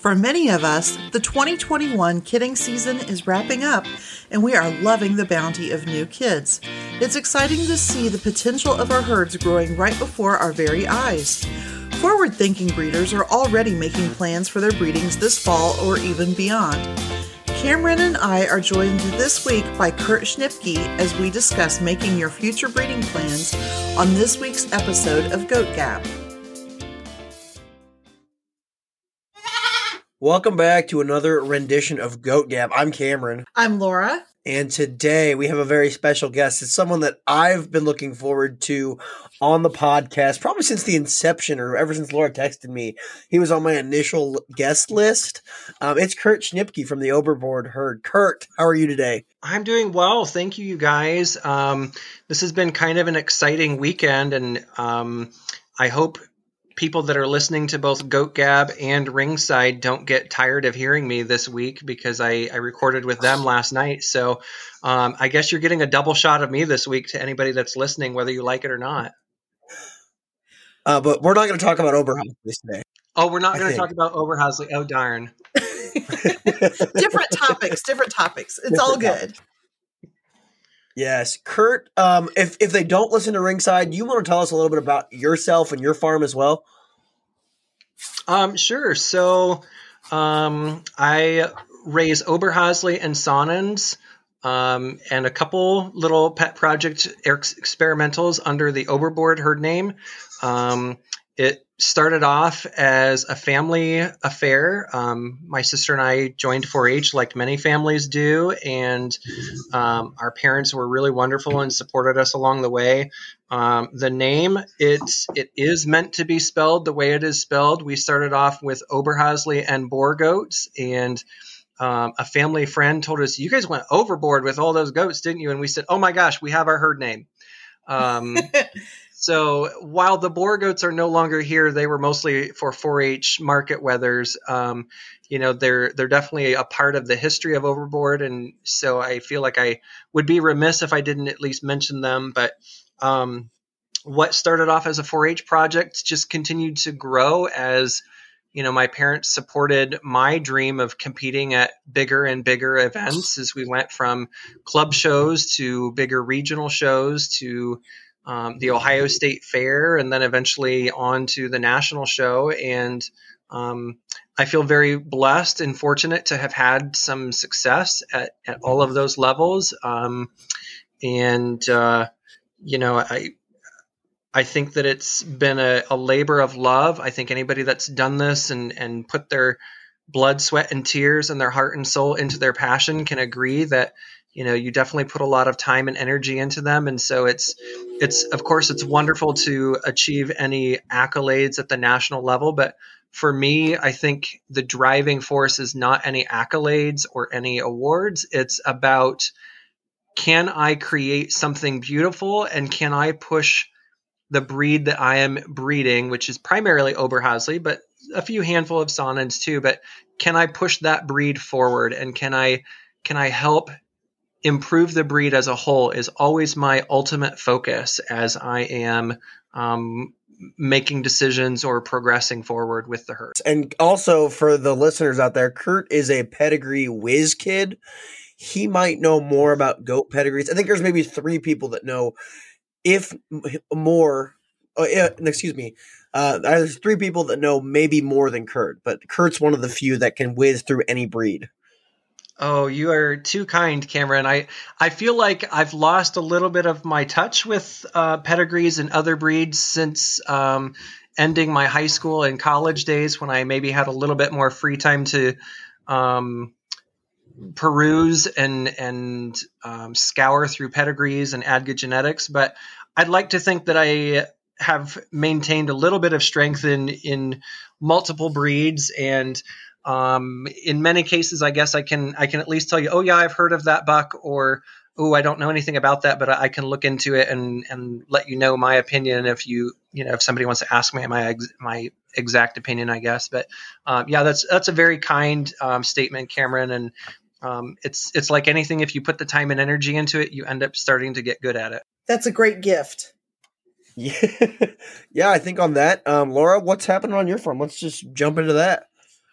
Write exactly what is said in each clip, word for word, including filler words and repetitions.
For many of us, the twenty twenty-one kidding season is wrapping up, and we are loving the bounty of new kids. It's exciting to see the potential of our herds growing right before our very eyes. Forward-thinking breeders are already making plans for their breedings this fall or even beyond. Cameron and I are joined this week by Kurt Schnipke as we discuss making your future breeding plans on this week's episode of Goat Gab. Welcome back to another rendition of Goat Gab. I'm Cameron. I'm Laura. And today we have a very special guest. It's someone that I've been looking forward to on the podcast probably since the inception or ever since Laura texted me. He was on my initial guest list. Um, it's Kurt Schnipke from the Overboard Herd. Kurt, how are you today? I'm doing well. Thank you, you guys. Um, this has been kind of an exciting weekend, and um, I hope people that are listening to both Goat Gab and Ringside don't get tired of hearing me this week because I, I recorded with them last night. So um, I guess you're getting a double shot of me this week to anybody that's listening, whether you like it or not. Uh, but we're not going to talk about Oberhausen today. Oh, we're not going to talk about Oberhausen. Oh, darn. different topics, different topics. It's different all good. Topics. Yes. Kurt, um, if, if they don't listen to Ringside, you want to tell us a little bit about yourself and your farm as well? Um, sure. So um, I raise Oberhasli and Sonnens um, and a couple little pet project ex- experimentals under the Overboard herd name. Um, it started off as a family affair. Um, my sister and I joined four H like many families do, and um, our parents were really wonderful and supported us along the way. Um, the name, it's, it is meant to be spelled the way it is spelled. We started off with Oberhasli and Boer goats, and um, a family friend told us, you guys went overboard with all those goats, didn't you? And we said, oh my gosh, we have our herd name. Um, So while the Boer goats are no longer here, they were mostly for four H market wethers. Um, you know, they're they're definitely a part of the history of Overboard, and so I feel like I would be remiss if I didn't at least mention them. But um, what started off as a four H project just continued to grow as, you know, my parents supported my dream of competing at bigger and bigger events as we went from club shows to bigger regional shows to Um, the Ohio State Fair, and then eventually on to the national show. And um, I feel very blessed and fortunate to have had some success at, at all of those levels. Um, and, uh, you know, I, I think that it's been a, a labor of love. I think anybody that's done this and, and put their blood, sweat, and tears and their heart and soul into their passion can agree that, you know, you definitely put a lot of time and energy into them. And so it's, it's, of course, it's wonderful to achieve any accolades at the national level. But for me, I think the driving force is not any accolades or any awards. It's about, can I create something beautiful, and can I push the breed that I am breeding, which is primarily Oberhasli, but a few handful of Sonnens too. But can I push that breed forward, and can I, can I help improve the breed as a whole is always my ultimate focus as I am um, making decisions or progressing forward with the herd. And also for the listeners out there, Kurt is a pedigree whiz kid. He might know more about goat pedigrees. I think there's maybe three people that know, if more, uh, excuse me, uh, there's three people that know maybe more than Kurt, but Kurt's one of the few that can whiz through any breed. Oh, you are too kind, Cameron. I, I feel like I've lost a little bit of my touch with uh, pedigrees and other breeds since um, ending my high school and college days, when I maybe had a little bit more free time to um, peruse and and um, scour through pedigrees and add good genetics. But I'd like to think that I have maintained a little bit of strength in in multiple breeds, and Um, in many cases, I guess I can, I can at least tell you, oh yeah, I've heard of that buck, or, oh, I don't know anything about that, but I, I can look into it and, and let you know my opinion. If you, you know, if somebody wants to ask me my, ex- my exact opinion, I guess. But, um, yeah, that's, that's a very kind, um, statement, Cameron. And, um, it's, it's like anything. If you put the time and energy into it, you end up starting to get good at it. That's a great gift. Yeah. Yeah. I think on that, um, Laura, what's happening on your farm? Let's just jump into that.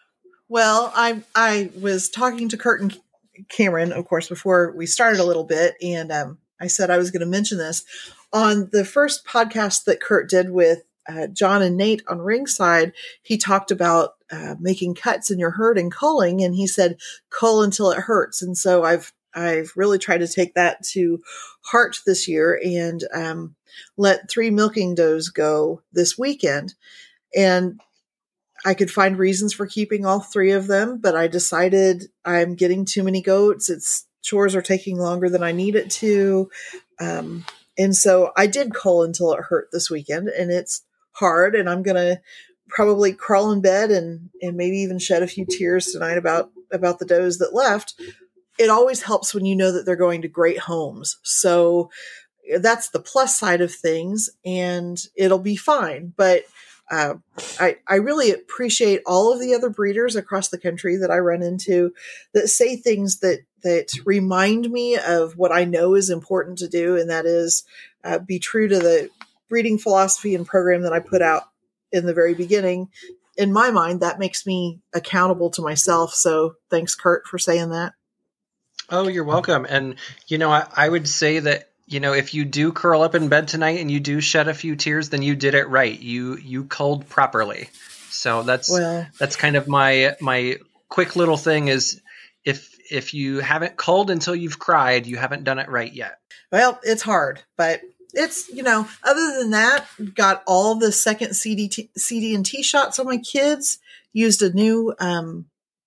Well, I I was talking to Kurt and Cameron, of course, before we started a little bit, and um, I said I was going to mention this on the first podcast that Kurt did with uh, John and Nate on Ringside. He talked about uh, making cuts in your herd and culling, and he said cull until it hurts. And so I've I've really tried to take that to heart this year and um, let three milking does go this weekend, and I could find reasons for keeping all three of them, but I decided I'm getting too many goats. It's chores are taking longer than I need it to. Um, and so I did cull until it hurt this weekend, and it's hard, and I'm going to probably crawl in bed and, and maybe even shed a few tears tonight about, about the does that left. It always helps when you know that they're going to great homes. So that's the plus side of things, and it'll be fine. But Uh, I, I really appreciate all of the other breeders across the country that I run into that say things that, that remind me of what I know is important to do. And that is uh, be true to the breeding philosophy and program that I put out in the very beginning. In my mind, that makes me accountable to myself. So thanks, Kurt, for saying that. Oh, you're welcome. And, you know, I, I would say that, you know, if you do curl up in bed tonight and you do shed a few tears, then you did it right. You you culled properly. So that's well, that's kind of my my quick little thing is if if you haven't culled until you've cried, you haven't done it right yet. Well, it's hard, but it's, you know, other than that, got all the second C D T, C D and T shots on my kids, used a new um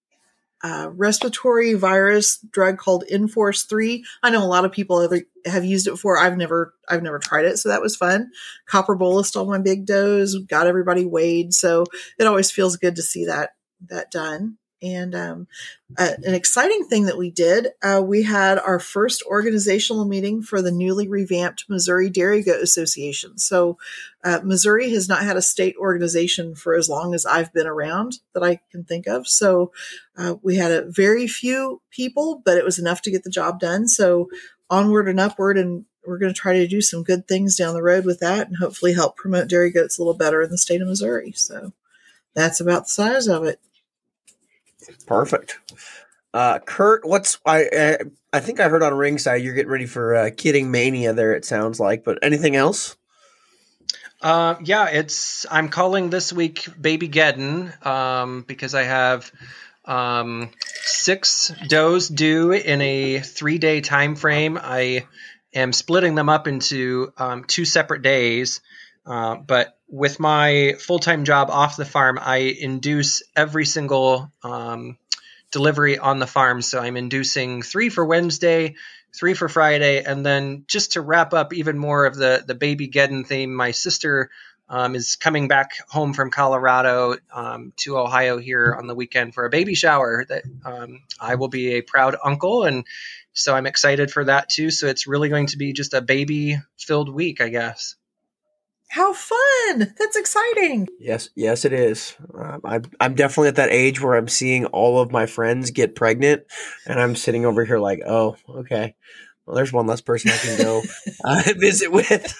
Uh, respiratory virus drug called Enforce three. I know a lot of people have, have used it before. I've never, I've never tried it. So that was fun. Copper bolus all my big does, got everybody weighed. So it always feels good to see that, that done. And um, uh, an exciting thing that we did, uh, we had our first organizational meeting for the newly revamped Missouri Dairy Goat Association. So uh, Missouri has not had a state organization for as long as I've been around that I can think of. So uh, we had a very few people, but it was enough to get the job done. So onward and upward, and we're going to try to do some good things down the road with that and hopefully help promote dairy goats a little better in the state of Missouri. So that's about the size of it. Perfect. Uh, Kurt, what's I uh, I think I heard on Ringside you're getting ready for uh, Kidding Mania there, it sounds like, but anything else? Uh, yeah, it's I'm calling this week Baby Geddon um, because I have um, six does due in a three-day time frame. I am splitting them up into um, two separate days, uh, but with my full-time job off the farm, I induce every single um, delivery on the farm. So I'm inducing three for Wednesday, three for Friday. And then just to wrap up even more of the, the Baby Geddon theme, my sister um, is coming back home from Colorado um, to Ohio here on the weekend for a baby shower that um, I will be a proud uncle. And so I'm excited for that too. So it's really going to be just a baby-filled week, I guess. How fun! That's exciting. Yes, yes, it is. Um, I'm I'm definitely at that age where I'm seeing all of my friends get pregnant, and I'm sitting over here like, oh, okay. Well, there's one less person I can go uh, visit with.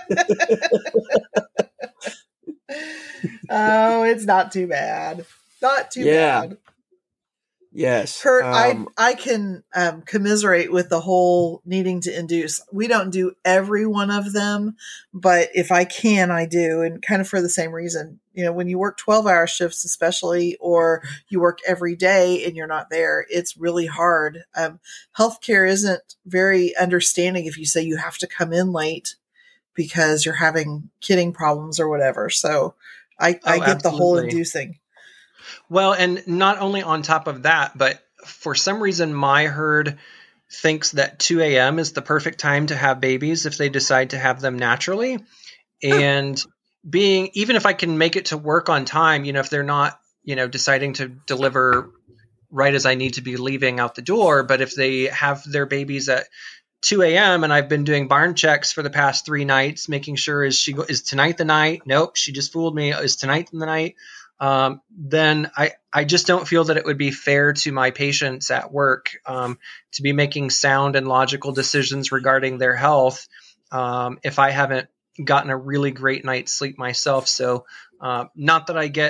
Oh, it's not too bad. Not too yeah. bad. Yes. Kurt, um, I I can um, commiserate with the whole needing to induce. We don't do every one of them, but if I can, I do, and kind of for the same reason. You know, when you work twelve-hour shifts, especially, or you work every day and you're not there, it's really hard. Um, healthcare isn't very understanding if you say you have to come in late because you're having kidding problems or whatever. So I, Oh, I get the whole absolutely. inducing. Well, and not only on top of that, but for some reason, my herd thinks that two a.m. is the perfect time to have babies if they decide to have them naturally. And being, even if I can make it to work on time, you know, if they're not, you know, deciding to deliver right as I need to be leaving out the door, but if they have their babies at two a.m. and I've been doing barn checks for the past three nights, making sure is she is tonight the night? Nope, she just fooled me. Is tonight the night? Um, then I, I just don't feel that it would be fair to my patients at work um, to be making sound and logical decisions regarding their health um, if I haven't gotten a really great night's sleep myself. So uh, not that I get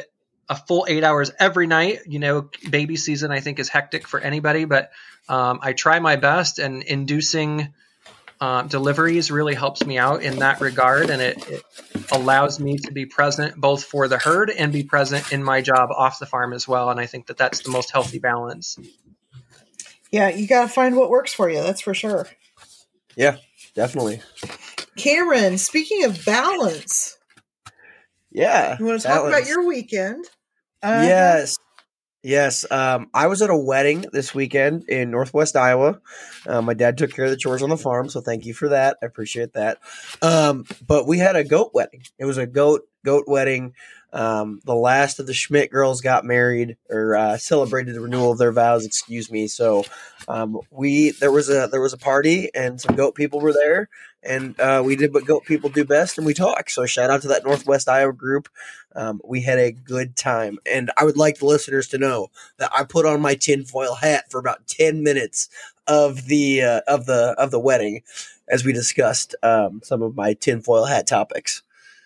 a full eight hours every night. You know, baby season, I think, is hectic for anybody, but um, I try my best, and inducing uh, deliveries really helps me out in that regard. And it, it allows me to be present both for the herd and be present in my job off the farm as well. And I think that that's the most healthy balance. Yeah, you got to find what works for you. That's for sure. Yeah, definitely. Cameron, speaking of balance, yeah, you want to talk balance. about your weekend? Uh, Yes. Yes. Um, I was at a wedding this weekend in Northwest Iowa. Uh, my dad took care of the chores on the farm, so thank you for that. I appreciate that. Um, but we had a goat wedding. It was a goat goat wedding. Um, the last of the Schmidt girls got married or uh, celebrated the renewal of their vows. Excuse me. So um, we there was a there was a party and some goat people were there, and uh, we did what goat people do best, and we talked. So shout out to that Northwest Iowa group. Um, we had a good time, and I would like the listeners to know that I put on my tinfoil hat for about ten minutes of the uh, of the of the wedding, as we discussed um, some of my tinfoil hat topics.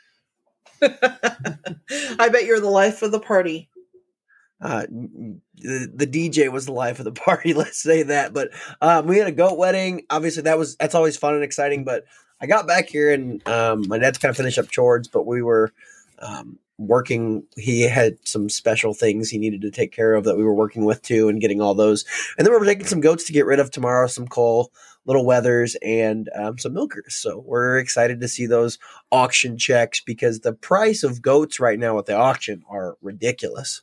I bet you're the life of the party. Uh, the, the D J was the life of the party. Let's say that. But um, we had a goat wedding. Obviously, that was that's always fun and exciting. But I got back here, and um, my dad's kind of finished up chores, but we were um, working. He had some special things he needed to take care of that we were working with too, and getting all those. And then we were taking some goats to get rid of tomorrow, some coal, little weathers, and um, some milkers. So we're excited to see those auction checks because the price of goats right now at the auction are ridiculous.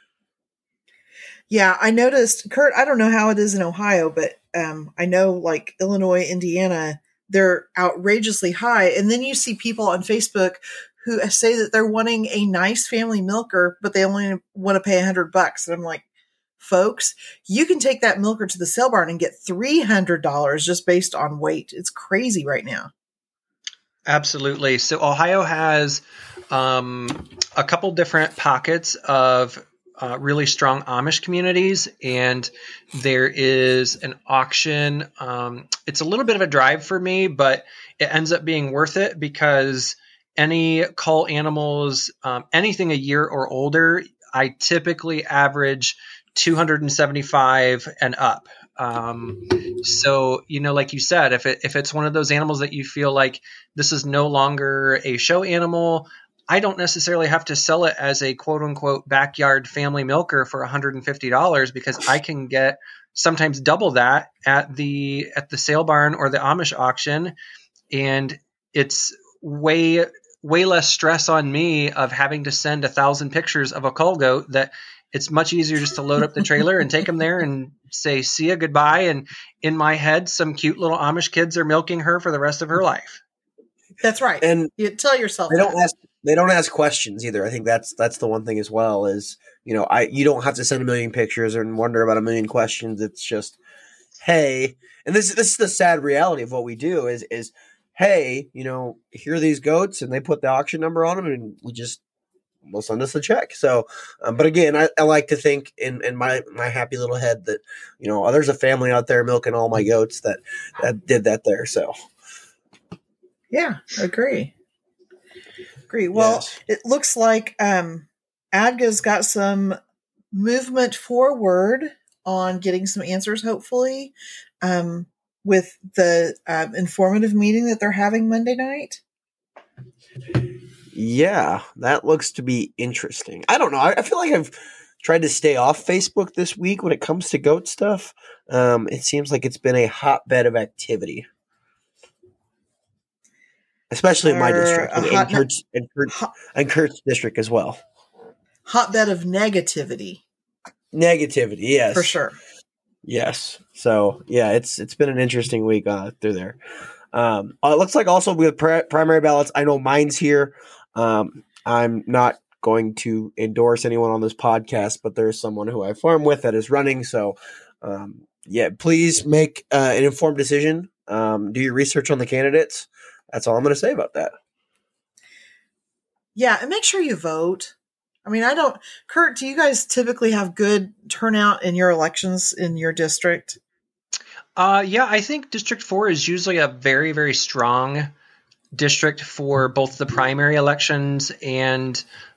Yeah, I noticed, Kurt, I don't know how it is in Ohio, but um, I know like Illinois, Indiana, they're outrageously high. And then you see people on Facebook who say that they're wanting a nice family milker, but they only want to pay a hundred bucks. And I'm like, folks, you can take that milker to the sale barn and get three hundred dollars just based on weight. It's crazy right now. Absolutely. So Ohio has um, a couple different pockets of uh, really strong Amish communities, and there is an auction. Um, it's a little bit of a drive for me, but it ends up being worth it because any cull animals, um, anything a year or older, I typically average two hundred seventy-five and up. Um, so, you know, like you said, if it, if it's one of those animals that you feel like this is no longer a show animal, I don't necessarily have to sell it as a quote unquote backyard family milker for one hundred fifty dollars because I can get sometimes double that at the, at the sale barn or the Amish auction. And it's way, way less stress on me of having to send a thousand pictures of a cull goat that it's much easier just to load up the trailer and take them there and say, see ya, goodbye. And in my head, some cute little Amish kids are milking her for the rest of her life. That's right. And you tell yourself they that. don't ask they don't ask questions either. I think that's that's the one thing as well is, you know, I you don't have to send a million pictures and wonder about a million questions. It's just, hey, and this this is the sad reality of what we do is is hey, you know, here are these goats and they put the auction number on them and we just will send us a check. So, um, but again, I, I like to think in, in my, my happy little head that, you know, oh, there's a family out there milking all my goats that, that did that there. So, yeah, agree. Agree. Well, yes. It looks like um, A D G A's got some movement forward on getting some answers, hopefully, um, with the um, informative meeting that they're having Monday night. Yeah, that looks to be interesting. I don't know. I, I feel like I've tried to stay off Facebook this week when it comes to goat stuff. Um, it seems like it's been a hotbed of activity, especially in my Or district a and, hot- and, Kurt's, and, Kurt's, hot- and Kurt's district as well. Hotbed of negativity, Negativity, yes, for sure. Yes. So yeah, it's it's been an interesting week uh, through there. Um, uh, it looks like also with pri- primary ballots. I know mine's here. Um, I'm not going to endorse anyone on this podcast, but there's someone who I farm with that is running. So, um, yeah, please make uh, an informed decision. Um, do your research on the candidates. That's all I'm going to say about that. Yeah, and make sure you vote. I mean, I don't, Kurt, do you guys typically have good turnout in your elections in your district? Uh, yeah, I think District four is usually a very, very strong district for both the primary elections and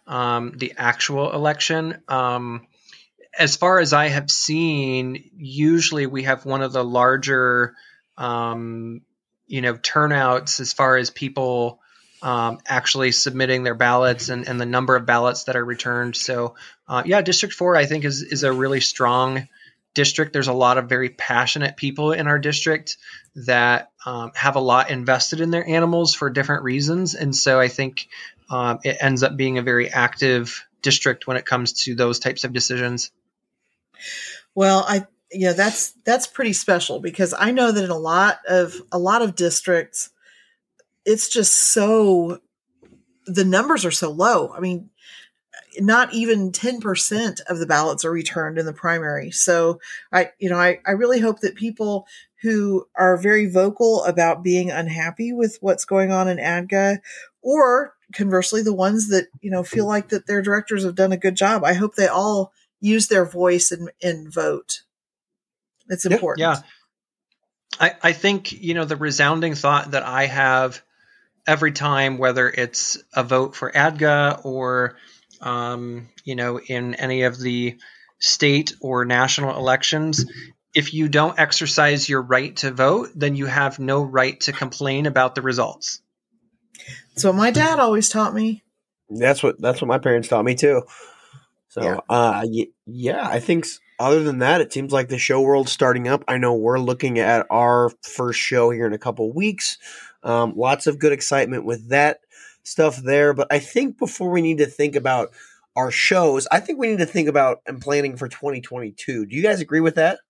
um, the actual election. Um, as far as I have seen, usually we have one of the larger, um, you know, turnouts as far as people um, actually submitting their ballots and, and the number of ballots that are returned. So, uh, yeah, District four, I think, is, is a really strong district. There's a lot of very passionate people in our district that um, have a lot invested in their animals for different reasons. And so I think um, it ends up being a very active district when it comes to those types of decisions. Well, I yeah, that's that's pretty special because I know that in a lot of a lot of districts, it's just so the numbers are so low. I mean, not even ten percent of the ballots are returned in the primary. So I, you know, I, I really hope that people who are very vocal about being unhappy with what's going on in A D G A, or conversely, the ones that, you know, feel like that their directors have done a good job, I hope they all use their voice and, and vote. It's important. Yeah. I, I think, you know, the resounding thought that I have every time, whether it's a vote for A D G A or, um, you know, in any of the state or national elections, if you don't exercise your right to vote, then you have no right to complain about the results. So my dad always taught me. That's what that's what my parents taught me too. So, yeah, uh, y- yeah I think other than that, it seems like the show world's starting up. I know we're looking at our first show here in a couple of weeks. Um, lots of good excitement with that stuff there. But I think before we need to think about our shows, I think we need to think about and planning for twenty twenty-two. Do you guys agree with that?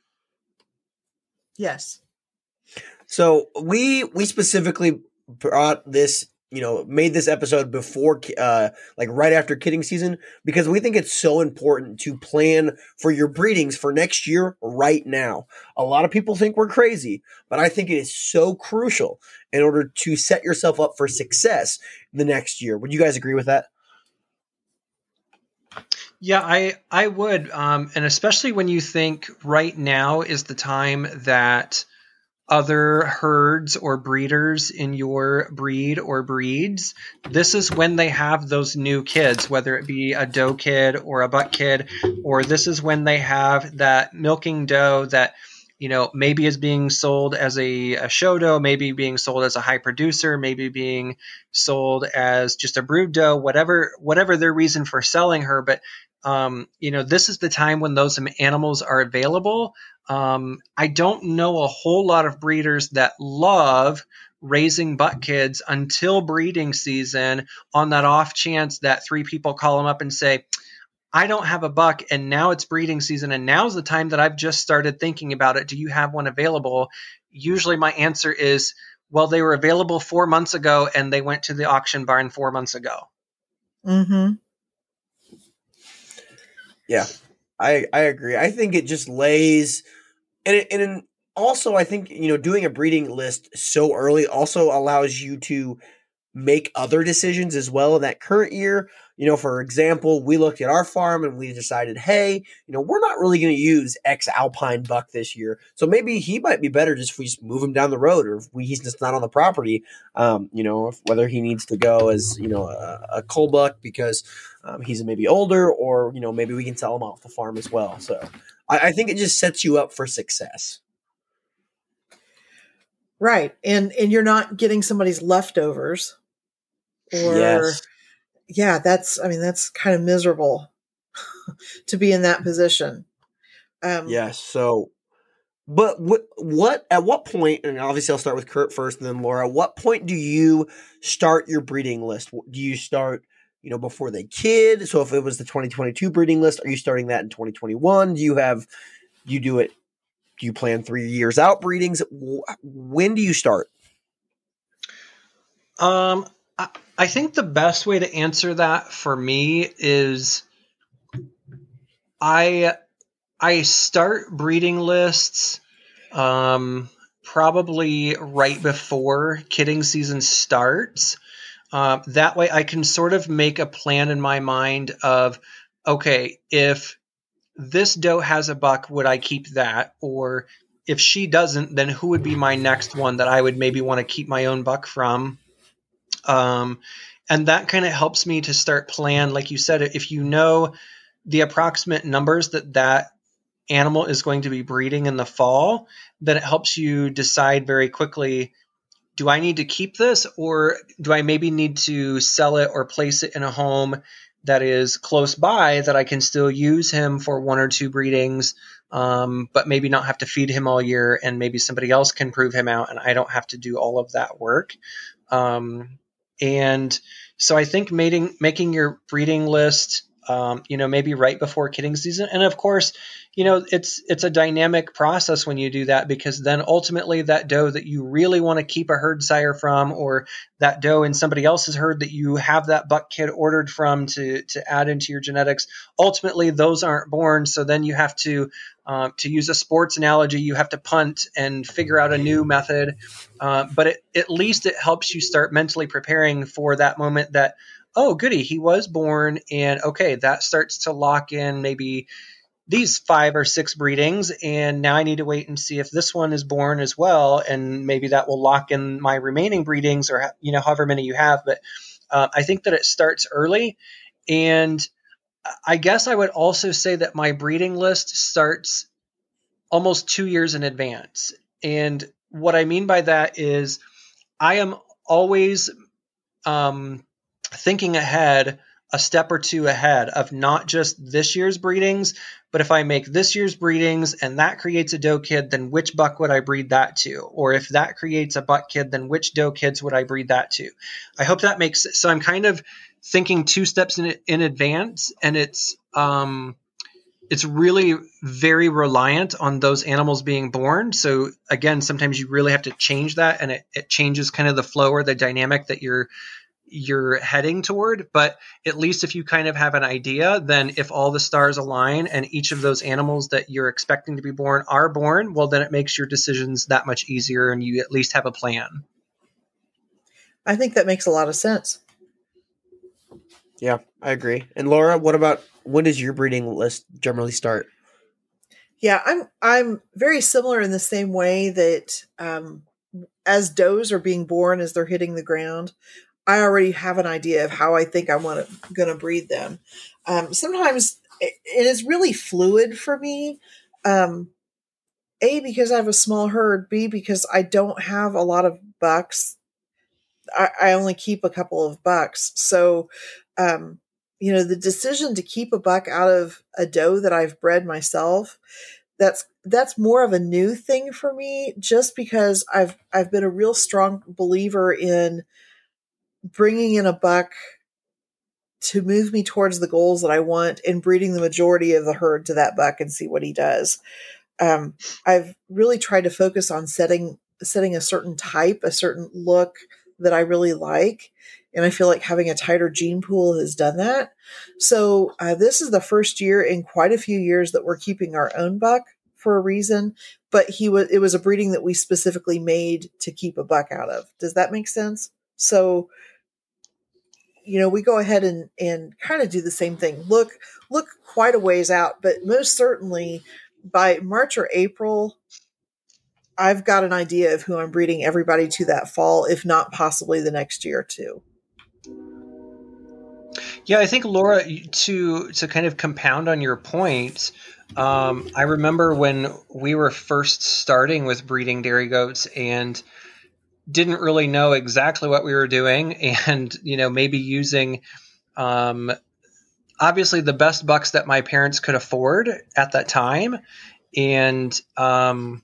Yes. So we we specifically brought this, you know, made this episode before, uh, like right after kidding season, because we think it's so important to plan for your breedings for next year right now. A lot of people think we're crazy, but I think it is so crucial in order to set yourself up for success the next year. Would you guys agree with that? Yeah, I, I would. Um, and especially when you think right now is the time that other herds or breeders in your breed or breeds, this is when they have those new kids, whether it be a doe kid or a buck kid, or this is when they have that milking doe that, you know, maybe is being sold as a, a show doe, maybe being sold as a high producer, maybe being sold as just a brood doe, whatever, whatever their reason for selling her. But, um, you know, this is the time when those animals are available. Um, I don't know a whole lot of breeders that love raising buck kids until breeding season on that off chance that three people call them up and say, I don't have a buck and now it's breeding season and now's the time that I've just started thinking about it. Do you have one available? Usually my answer is, well, they were available four months ago and they went to the auction barn four months ago. Mm-hmm. Yeah, I, I agree. I think it just lays, and it, and also I think, you know, doing a breeding list so early also allows you to make other decisions as well in that current year. You know, for example, we looked at our farm and we decided, hey, you know, we're not really going to use X Alpine buck this year. So maybe he might be better just if we just move him down the road, or if we, he's just not on the property, um, you know, if, whether he needs to go as, you know, a, a cull buck because um, he's maybe older, or, you know, maybe we can sell him off the farm as well. So I, I think it just sets you up for success. Right. And, and you're not getting somebody's leftovers. Or, yes. yeah, that's, I mean, that's kind of miserable to be in that position. Um, yes. So, but what, what, at what point, and obviously I'll start with Kurt first and then Laura, what point do you start your breeding list? Do you start, you know, before they kid? So if it was the twenty twenty-two breeding list, are you starting that in twenty twenty-one? Do you have, do you do it, do you plan three years out breedings? When do you start? Um, I, I think the best way to answer that for me is I I start breeding lists um, probably right before kidding season starts. Uh, that way I can sort of make a plan in my mind of, okay, if this doe has a buck, would I keep that? Or if she doesn't, then who would be my next one that I would maybe want to keep my own buck from? Um, and that kind of helps me to start plan. Like you said, if you know the approximate numbers that that animal is going to be breeding in the fall, then it helps you decide very quickly, do I need to keep this, or do I maybe need to sell it or place it in a home that is close by that I can still use him for one or two breedings, um, but maybe not have to feed him all year, and maybe somebody else can prove him out and I don't have to do all of that work. Um, and so I think making, making your breeding list, um, you know, maybe right before kidding season. And of course, you know, it's, it's a dynamic process when you do that, because then ultimately that doe that you really want to keep a herd sire from, or that doe in somebody else's herd that you have that buck kid ordered from to, to add into your genetics, ultimately those aren't born. So then you have to, uh, to use a sports analogy, you have to punt and figure out a new method. Uh, but it, at least it helps you start mentally preparing for that moment that, oh, goody, he was born. And okay, that starts to lock in maybe these five or six breedings. And now I need to wait and see if this one is born as well. And maybe that will lock in my remaining breedings, or, you know, however many you have. But uh, I think that it starts early. And I guess I would also say that my breeding list starts almost two years in advance. And what I mean by that is I am always um, thinking ahead, a step or two ahead of not just this year's breedings, but if I make this year's breedings and that creates a doe kid, then which buck would I breed that to? Or if that creates a buck kid, then which doe kids would I breed that to? I hope that makes sense. So I'm kind of thinking two steps in, in advance, and it's, um, it's really very reliant on those animals being born. So again, sometimes you really have to change that, and it, it changes kind of the flow or the dynamic that you're you're heading toward. But at least if you kind of have an idea, then if all the stars align and each of those animals that you're expecting to be born are born, well, then it makes your decisions that much easier, and you at least have a plan. I think that makes a lot of sense. Yeah, I agree. And Laura, what about, when does your breeding list generally start? Yeah, I'm I'm very similar in the same way that um, as does are being born, as they're hitting the ground, I already have an idea of how I think I want to going to breed them. Um, sometimes it, it is really fluid for me. Um, A, because I have a small herd. B, because I don't have a lot of bucks. I, I only keep a couple of bucks. So, um, you know, the decision to keep a buck out of a doe that I've bred myself, that's that's more of a new thing for me, just because I've I've been a real strong believer in bringing in a buck to move me towards the goals that I want, and breeding the majority of the herd to that buck and see what he does. Um, I've really tried to focus on setting setting a certain type, a certain look that I really like. And I feel like having a tighter gene pool has done that. So uh, this is the first year in quite a few years that we're keeping our own buck for a reason. But he was it was a breeding that we specifically made to keep a buck out of. Does that make sense? So, you know, we go ahead and, and kind of do the same thing. Look, look quite a ways out, but most certainly by March or April, I've got an idea of who I'm breeding everybody to that fall, if not possibly the next year or two. Yeah, I think, Laura, to to kind of compound on your point, um, I remember when we were first starting with breeding dairy goats and didn't really know exactly what we were doing, and, you know, maybe using um, obviously the best bucks that my parents could afford at that time. And um,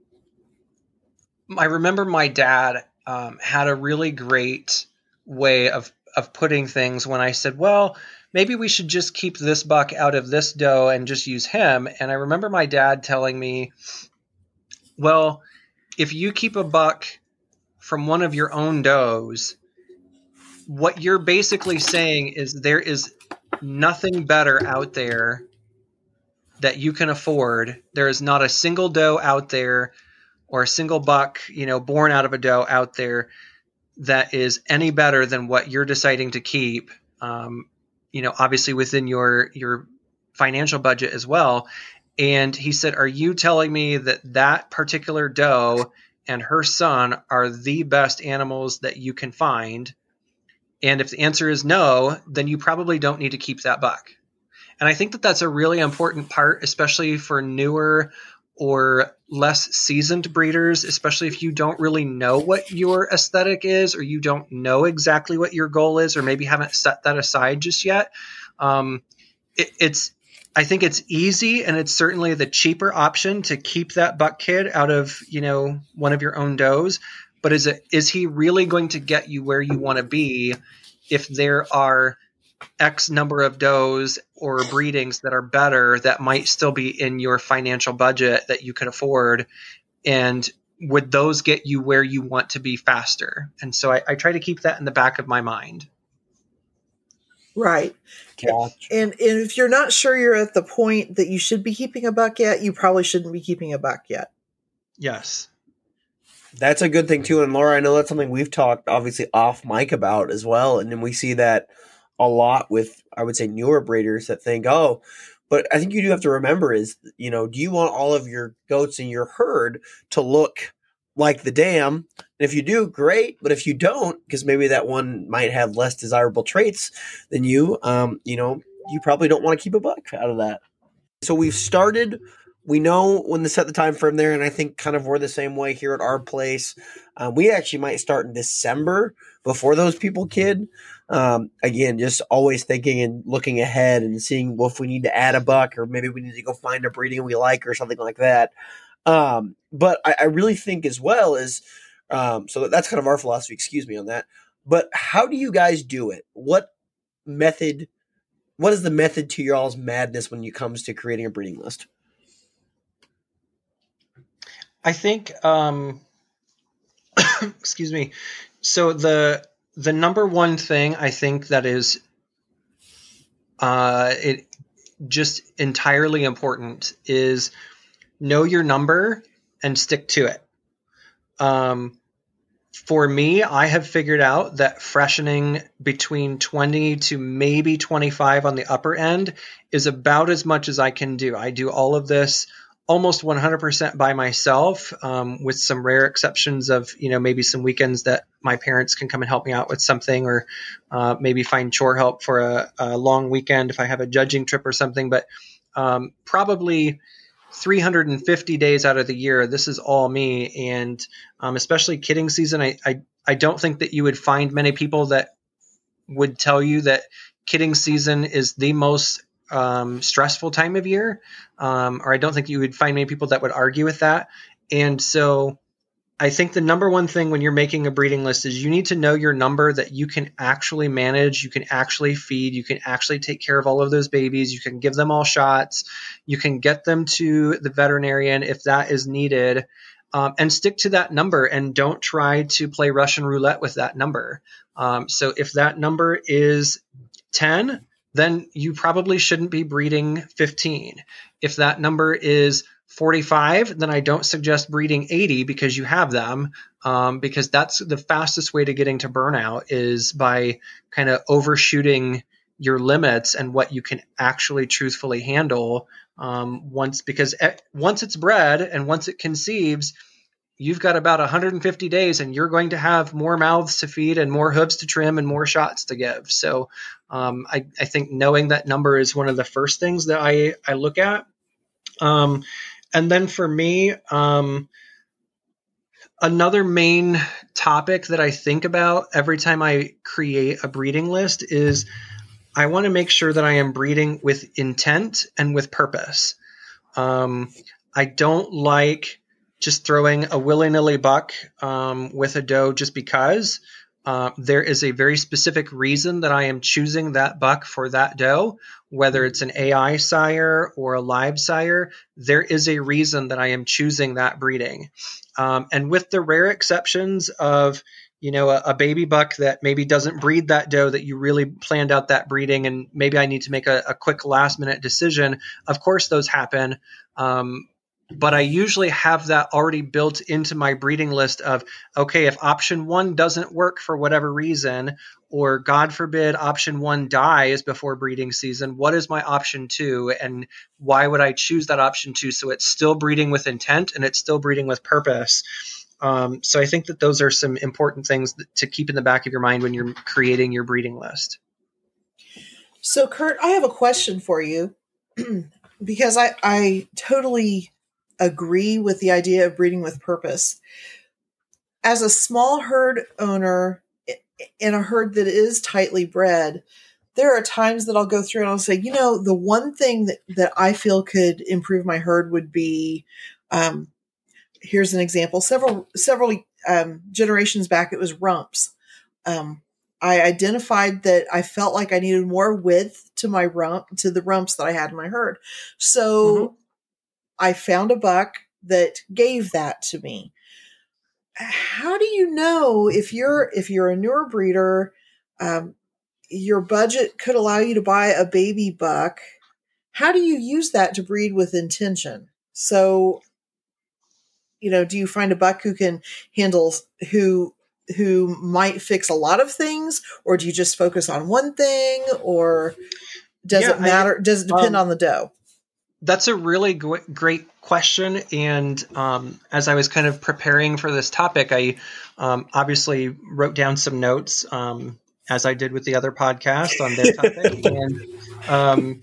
I remember my dad um, had a really great way of of putting things when I said, well, maybe we should just keep this buck out of this doe and just use him. And I remember my dad telling me, well, if you keep a buck from one of your own does, what you're basically saying is there is nothing better out there that you can afford. There is not a single doe out there, or a single buck, you know, born out of a doe out there, that is any better than what you're deciding to keep, um, you know, obviously within your, your financial budget as well. And he said, are you telling me that that particular doe and her son are the best animals that you can find? And if the answer is no, then you probably don't need to keep that buck. And I think that that's a really important part, especially for newer or less seasoned breeders, especially if you don't really know what your aesthetic is, or you don't know exactly what your goal is, or maybe haven't set that aside just yet. Um, it, it's, I think it's easy, and it's certainly the cheaper option to keep that buck kid out of, you know, one of your own does. But is it, is he really going to get you where you want to be if there are X number of does or breedings that are better that might still be in your financial budget that you could afford? And would those get you where you want to be faster? And so I, I try to keep that in the back of my mind. Right. Gotcha. And, and if you're not sure you're at the point that you should be keeping a buck yet, you probably shouldn't be keeping a buck yet. Yes. That's a good thing too. And Laura, I know that's something we've talked obviously off mic about as well. And then we see that a lot with, I would say, newer breeders that think, oh, but I think you do have to remember is, you know, do you want all of your goats in your herd to look like the dam? And if you do, great. But if you don't, because maybe that one might have less desirable traits than you, um, you know, you probably don't want to keep a buck out of that. So we've started, we know when to set the time frame there. And I think kind of we're the same way here at our place. Um, we actually might start in December before those people kid. Um, again, just always thinking and looking ahead and seeing well, if we need to add a buck or maybe we need to go find a breeding we like or something like that. Um, but I, I really think as well is, um, so that's kind of our philosophy, excuse me on that. But how do you guys do it? What method, what is the method to your all's madness when it comes to creating a breeding list? I think, um, excuse me. So the, the number one thing I think that is, uh, it just entirely important is know your number and stick to it. Um, for me, I have figured out that freshening between twenty to maybe twenty-five on the upper end is about as much as I can do. I do all of this almost one hundred percent by myself, um, with some rare exceptions of, you know, maybe some weekends that my parents can come and help me out with something, or uh, maybe find chore help for a, a long weekend if I have a judging trip or something. But um, probably three hundred fifty days out of the year, this is all me. And um, especially kidding season, I, I, I don't think that you would find many people that would tell you that kidding season is the most um, stressful time of year. Um, or I don't think you would find many people that would argue with that. And so I think the number one thing when you're making a breeding list is you need to know your number that you can actually manage, you can actually feed, you can actually take care of all of those babies, you can give them all shots, you can get them to the veterinarian if that is needed, um, and stick to that number and don't try to play Russian roulette with that number. Um, so if that number is ten, then you probably shouldn't be breeding fifteen. If that number is forty-five, then I don't suggest breeding eighty because you have them, um, because that's the fastest way to getting to burnout is by kind of overshooting your limits and what you can actually truthfully handle. Um, once, because once it's bred and once it conceives, you've got about one hundred fifty days and you're going to have more mouths to feed and more hooves to trim and more shots to give. So um, I, I think knowing that number is one of the first things that I, I look at. Um, and then for me, um, another main topic that I think about every time I create a breeding list is I want to make sure that I am breeding with intent and with purpose. Um, I don't like just throwing a willy-nilly buck um, with a doe just because. Uh, there is a very specific reason that I am choosing that buck for that doe, whether it's an A I sire or a live sire. There is a reason that I am choosing that breeding. Um, and with the rare exceptions of, you know, a, a baby buck that maybe doesn't breed that doe that you really planned out that breeding, and maybe I need to make a, a quick last minute decision. Of course, those happen. Um, But I usually have that already built into my breeding list of, okay, if option one doesn't work for whatever reason, or God forbid option one dies before breeding season, what is my option two? And why would I choose that option two? So it's still breeding with intent and it's still breeding with purpose. Um, so I think that those are some important things to keep in the back of your mind when you're creating your breeding list. So, Kurt, I have a question for you because I, I totally agree with the idea of breeding with purpose. As a small herd owner in a herd that is tightly bred, there are times that I'll go through and I'll say, you know, the one thing that, that I feel could improve my herd would be, um, here's an example. Several, several um, generations back, it was rumps. Um, I identified that I felt like I needed more width to my rump, to the rumps that I had in my herd. So mm-hmm. I found a buck that gave that to me. How do you know if you're, if you're a newer breeder, um, your budget could allow you to buy a baby buck? How do you use that to breed with intention? So, you know, do you find a buck who can handle, who, who might fix a lot of things, or do you just focus on one thing, or does yeah, it matter? I, does it depend um, on the doe? That's a really g- great question. And um, as I was kind of preparing for this topic, I um, obviously wrote down some notes, um, as I did with the other podcast on their topic. and, um,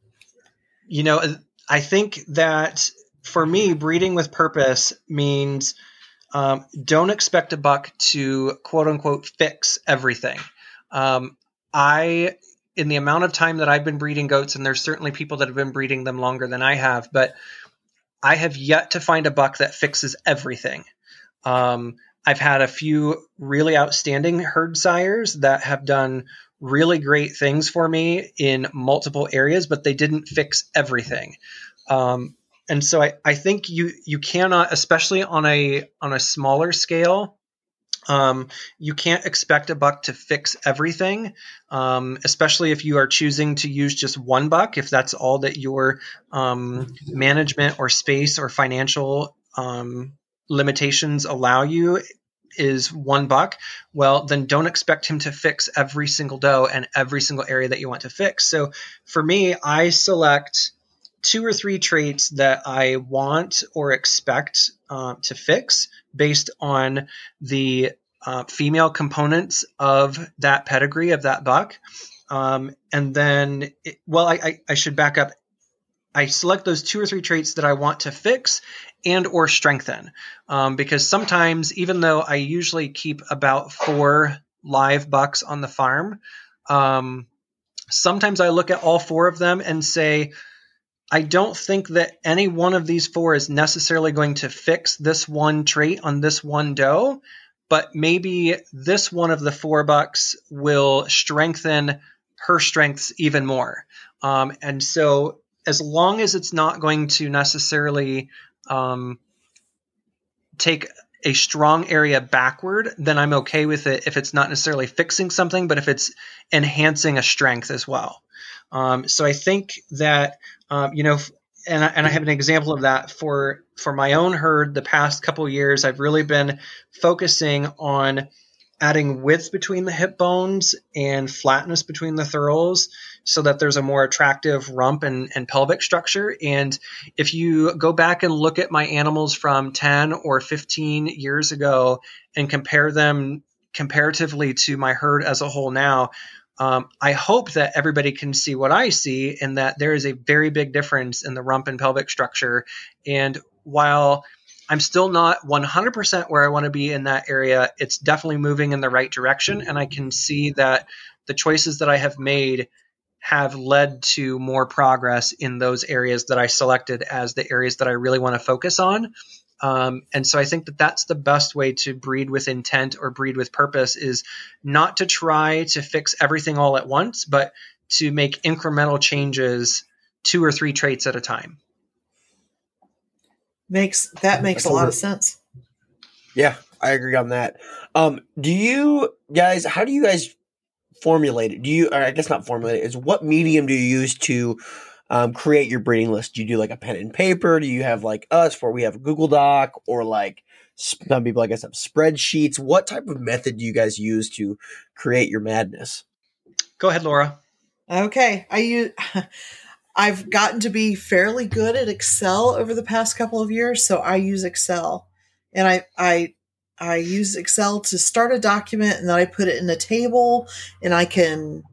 you know, I think that for me, breeding with purpose means um, don't expect a buck to quote unquote fix everything. Um, I, in the amount of time that I've been breeding goats, and there's certainly people that have been breeding them longer than I have, but I have yet to find a buck that fixes everything. Um, I've had a few really outstanding herd sires that have done really great things for me in multiple areas, but they didn't fix everything. Um, and so I, I think you you cannot, especially on a on a smaller scale, um, you can't expect a buck to fix everything, um, especially if you are choosing to use just one buck, if that's all that your um, management or space or financial um limitations allow you is one buck, well, then don't expect him to fix every single doe and every single area that you want to fix. So for me, I select two or three traits that I want or expect uh, to fix based on the uh, female components of that pedigree of that buck. Um, and then, it, well, I, I, I should back up. I select those two or three traits that I want to fix and or strengthen. Um, because sometimes, even though I usually keep about four live bucks on the farm, um, sometimes I look at all four of them and say, I don't think that any one of these four is necessarily going to fix this one trait on this one doe, but maybe this one of the four bucks will strengthen her strengths even more. Um, and so as long as it's not going to necessarily um, take a strong area backward, then I'm okay with it if it's not necessarily fixing something, but if it's enhancing a strength as well. Um, so I think that, um, you know, and I, and I have an example of that for, for my own herd. The past couple of years, I've really been focusing on adding width between the hip bones and flatness between the thurls so that there's a more attractive rump and, and pelvic structure. And if you go back and look at my animals from ten or fifteen years ago and compare them comparatively to my herd as a whole now, um, I hope that everybody can see what I see, in that there is a very big difference in the rump and pelvic structure. And while I'm still not one hundred percent where I want to be in that area, it's definitely moving in the right direction. And I can see that the choices that I have made have led to more progress in those areas that I selected as the areas that I really want to focus on. Um, and so I think that that's the best way to breed with intent or breed with purpose, is not to try to fix everything all at once, but to make incremental changes, two or three traits at a time. Makes that makes a lot of sense. Yeah, I agree on that. Um, do you guys, how do you guys formulate it? Do you, or I guess not formulate it, is what medium do you use to um, create your breeding list? Do you do like a pen and paper? Do you have like us where we have a Google Doc, or like some people, I guess, have spreadsheets? What type of method do you guys use to create your madness? Go ahead, Laura. Okay. I use, I've gotten to be fairly good at Excel over the past couple of years, so I use Excel. And I, I I use Excel to start a document, and then I put it in a table, and I can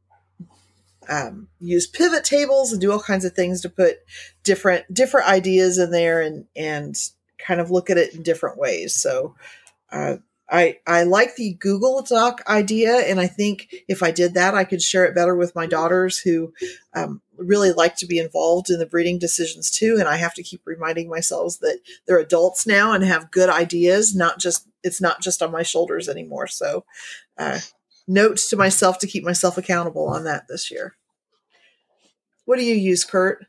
um, use pivot tables and do all kinds of things to put different different ideas in there, and and kind of look at it in different ways. So uh, I I like the Google Doc idea, and I think if I did that, I could share it better with my daughters, who um, really like to be involved in the breeding decisions too. And I have to keep reminding myself that they're adults now and have good ideas. Not just it's not just on my shoulders anymore. So uh, notes to myself to keep myself accountable on that this year. What do you use, Kurt?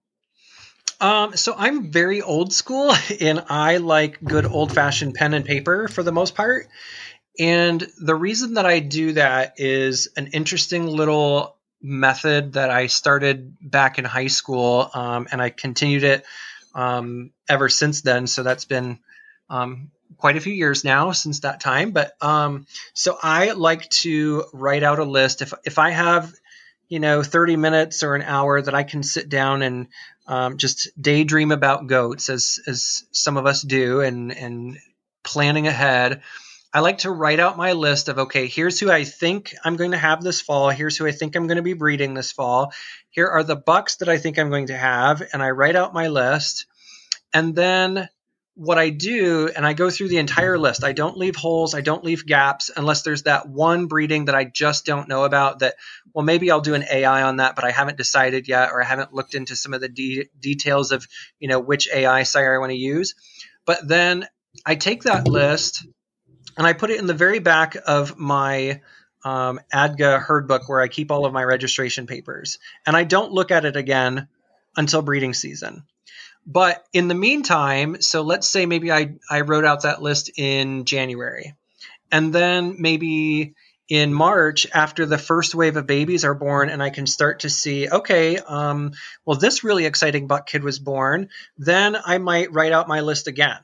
Um, so I'm very old school, and I like good old-fashioned pen and paper for the most part. And the reason that I do that is an interesting little method that I started back in high school, um, and I continued it um, ever since then. So that's been um, quite a few years now since that time. But um, so I like to write out a list. If if I have, you know, thirty minutes or an hour that I can sit down and um, just daydream about goats, as as some of us do, and and planning ahead, I like to write out my list of, okay, here's who I think I'm going to have this fall. Here's who I think I'm going to be breeding this fall. Here are the bucks that I think I'm going to have. And I write out my list. And then what I do, and I go through the entire list. I don't leave holes. I don't leave gaps unless there's that one breeding that I just don't know about that, well, maybe I'll do an A I on that, but I haven't decided yet, or I haven't looked into some of the de- details of, you know, which A I sire I want to use. But then I take that list and I put it in the very back of my um, A D G A herd book where I keep all of my registration papers. And I don't look at it again until breeding season. But in the meantime, so let's say maybe I, I wrote out that list in January. And then maybe in March, after the first wave of babies are born, and I can start to see, okay, um, well, this really exciting buck kid was born, then I might write out my list again.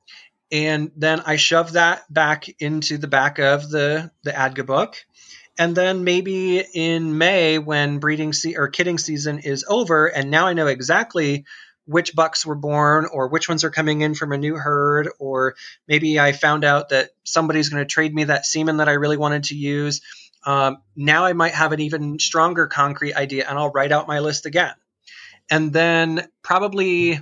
And then I shove that back into the back of the, the A D G A book. And then maybe in May, when breeding se- or kidding season is over, and now I know exactly which bucks were born or which ones are coming in from a new herd, or maybe I found out that somebody's going to trade me that semen that I really wanted to use. Um, now I might have an even stronger concrete idea, and I'll write out my list again. And then probably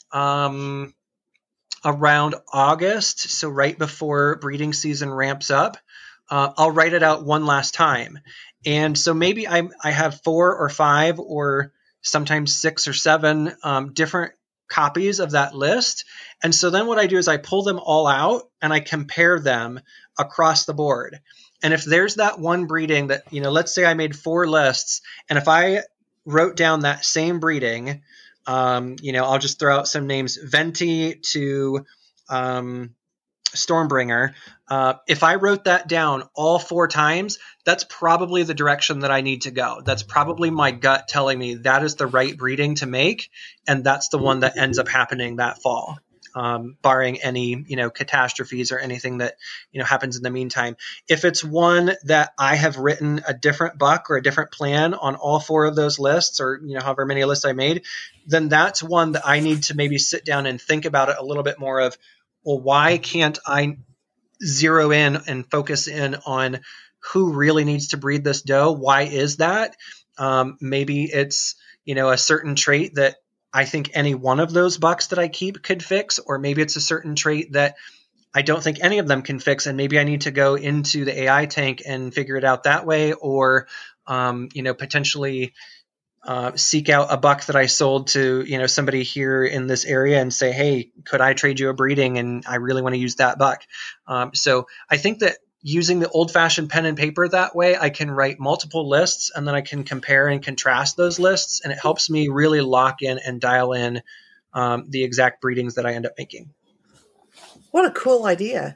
um, around August, so right before breeding season ramps up, uh, I'll write it out one last time. And so maybe I, I have four or five or sometimes six or seven um, different copies of that list. And so then what I do is I pull them all out and I compare them across the board. And if there's that one breeding that, you know, let's say I made four lists, and if I wrote down that same breeding, um, you know, I'll just throw out some names, Venti to um, Stormbringer. Uh, if I wrote that down all four times, that's probably the direction that I need to go. That's probably my gut telling me that is the right breeding to make, and that's the one that ends up happening that fall, um, barring any, you know, catastrophes or anything that, you know, happens in the meantime. If it's one that I have written a different buck or a different plan on all four of those lists, or, you know, however many lists I made, then that's one that I need to maybe sit down and think about it a little bit more of, well, why can't I zero in and focus in on who really needs to breed this doe? Why is that? Um, maybe it's, you know, a certain trait that I think any one of those bucks that I keep could fix, or maybe it's a certain trait that I don't think any of them can fix, and maybe I need to go into the A I tank and figure it out that way, or, um, you know, potentially Uh, seek out a buck that I sold to, you know, somebody here in this area and say, hey, could I trade you a breeding? And I really want to use that buck. Um, so I think that using the old fashioned pen and paper that way, I can write multiple lists, and then I can compare and contrast those lists. And it helps me really lock in and dial in um, the exact breedings that I end up making. What a cool idea.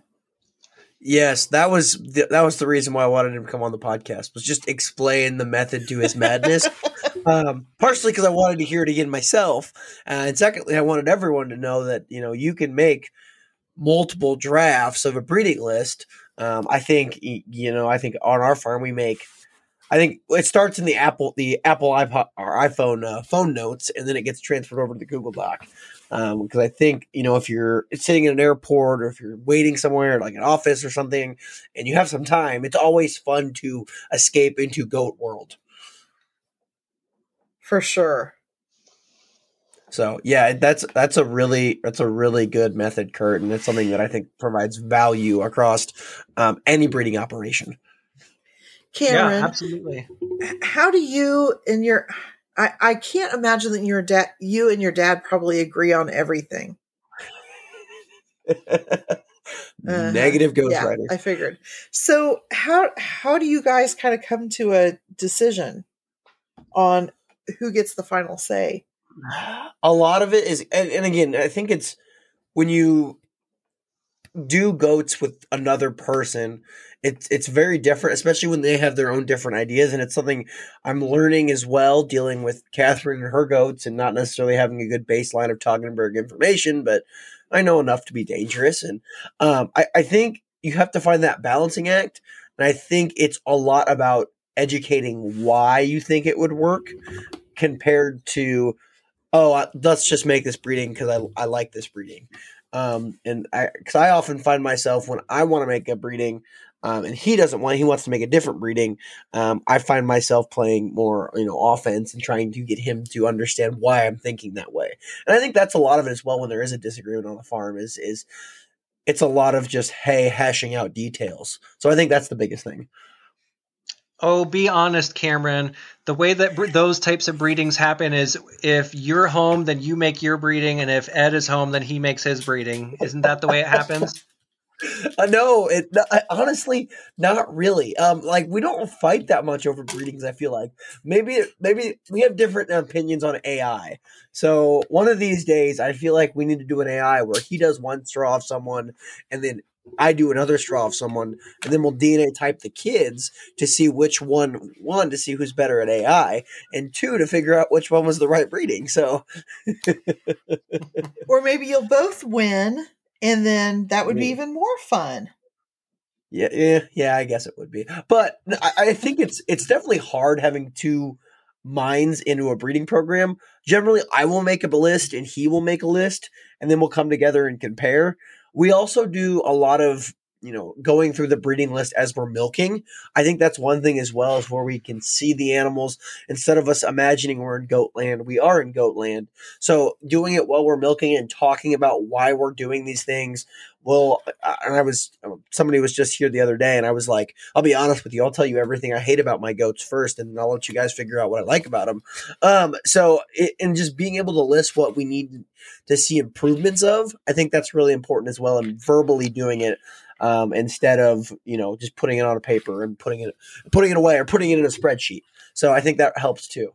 Yes, that was the, that was the reason why I wanted him to come on the podcast, was just explain the method to his madness. um, partially because I wanted to hear it again myself, uh, and secondly, I wanted everyone to know that, you know, you can make multiple drafts of a breeding list. Um, I think you know, I think on our farm we make. I think it starts in the Apple the Apple iPod or iPhone uh, phone notes, and then it gets transferred over to the Google Doc. Because um, I think, you know, if you're sitting in an airport or if you're waiting somewhere like an office or something and you have some time, it's always fun to escape into goat world. For sure. So yeah, that's that's a really that's a really good method, Kurt, and it's something that I think provides value across um, any breeding operation. Cameron, yeah, absolutely. How do you and your I, I can't imagine that your dad you and your dad probably agree on everything. uh-huh. Negative ghostwriter. Yeah, I figured. So how how do you guys kind of come to a decision on who gets the final say? A lot of it is, and, and again, I think it's when you do goats with another person, it's it's very different, especially when they have their own different ideas. And it's something I'm learning as well, dealing with Catherine and her goats and not necessarily having a good baseline of Toggenburg information, but I know enough to be dangerous. And um, I, I think you have to find that balancing act. And I think it's a lot about educating why you think it would work compared to, oh, let's just make this breeding because I, I like this breeding. Um, and I, because I often find myself when I want to make a breeding, um, and he doesn't want, he wants to make a different breeding. Um, I find myself playing more, you know, offense and trying to get him to understand why I'm thinking that way. And I think that's a lot of it as well. When there is a disagreement on the farm, is is it's a lot of just hey hashing out details. So I think that's the biggest thing. Oh, be honest, Cameron. The way that bre- those types of breedings happen is if you're home, then you make your breeding, and if Ed is home, then he makes his breeding. Isn't that the way it happens? Uh, no, it I, honestly not really. Um, like we don't fight that much over breedings. I feel like maybe maybe we have different opinions on A I. So one of these days, I feel like we need to do an A I where he does one straw of someone, and then I do another straw of someone, and then we'll D N A type the kids to see which one, one, to see who's better at A I, and two, to figure out which one was the right breeding. So, or maybe you'll both win, and then that would be even more fun. Yeah, yeah, yeah, I guess it would be. But I, I think it's it's definitely hard having two minds into a breeding program. Generally, I will make a list, and he will make a list, and then we'll come together and compare. We also do a lot of, you know, going through the breeding list as we're milking. I think that's one thing as well, is where we can see the animals instead of us imagining we're in goat land. We are in goat land. So doing it while we're milking and talking about why we're doing these things. Well, and I was, somebody was just here the other day, and I was like, I'll be honest with you. I'll tell you everything I hate about my goats first, and I'll let you guys figure out what I like about them. Um, so, it, and just being able to list what we need to see improvements of, I think that's really important as well, and verbally doing it um, instead of, you know, just putting it on a paper and putting it, putting it away or putting it in a spreadsheet. So I think that helps too.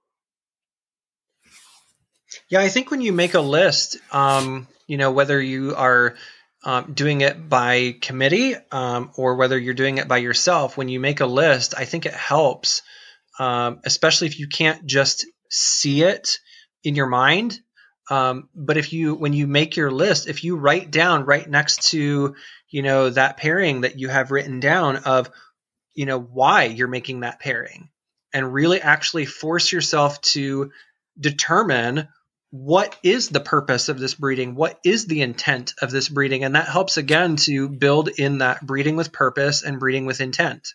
Yeah, I think when you make a list, um, you know, whether you are um, doing it by committee um, or whether you're doing it by yourself, when you make a list, I think it helps, um, especially if you can't just see it in your mind. Um, but if you, when you make your list, if you write down right next to, you know, that pairing that you have written down of, you know, why you're making that pairing, and really actually force yourself to determine what is the purpose of this breeding? What is the intent of this breeding? And that helps again to build in that breeding with purpose and breeding with intent.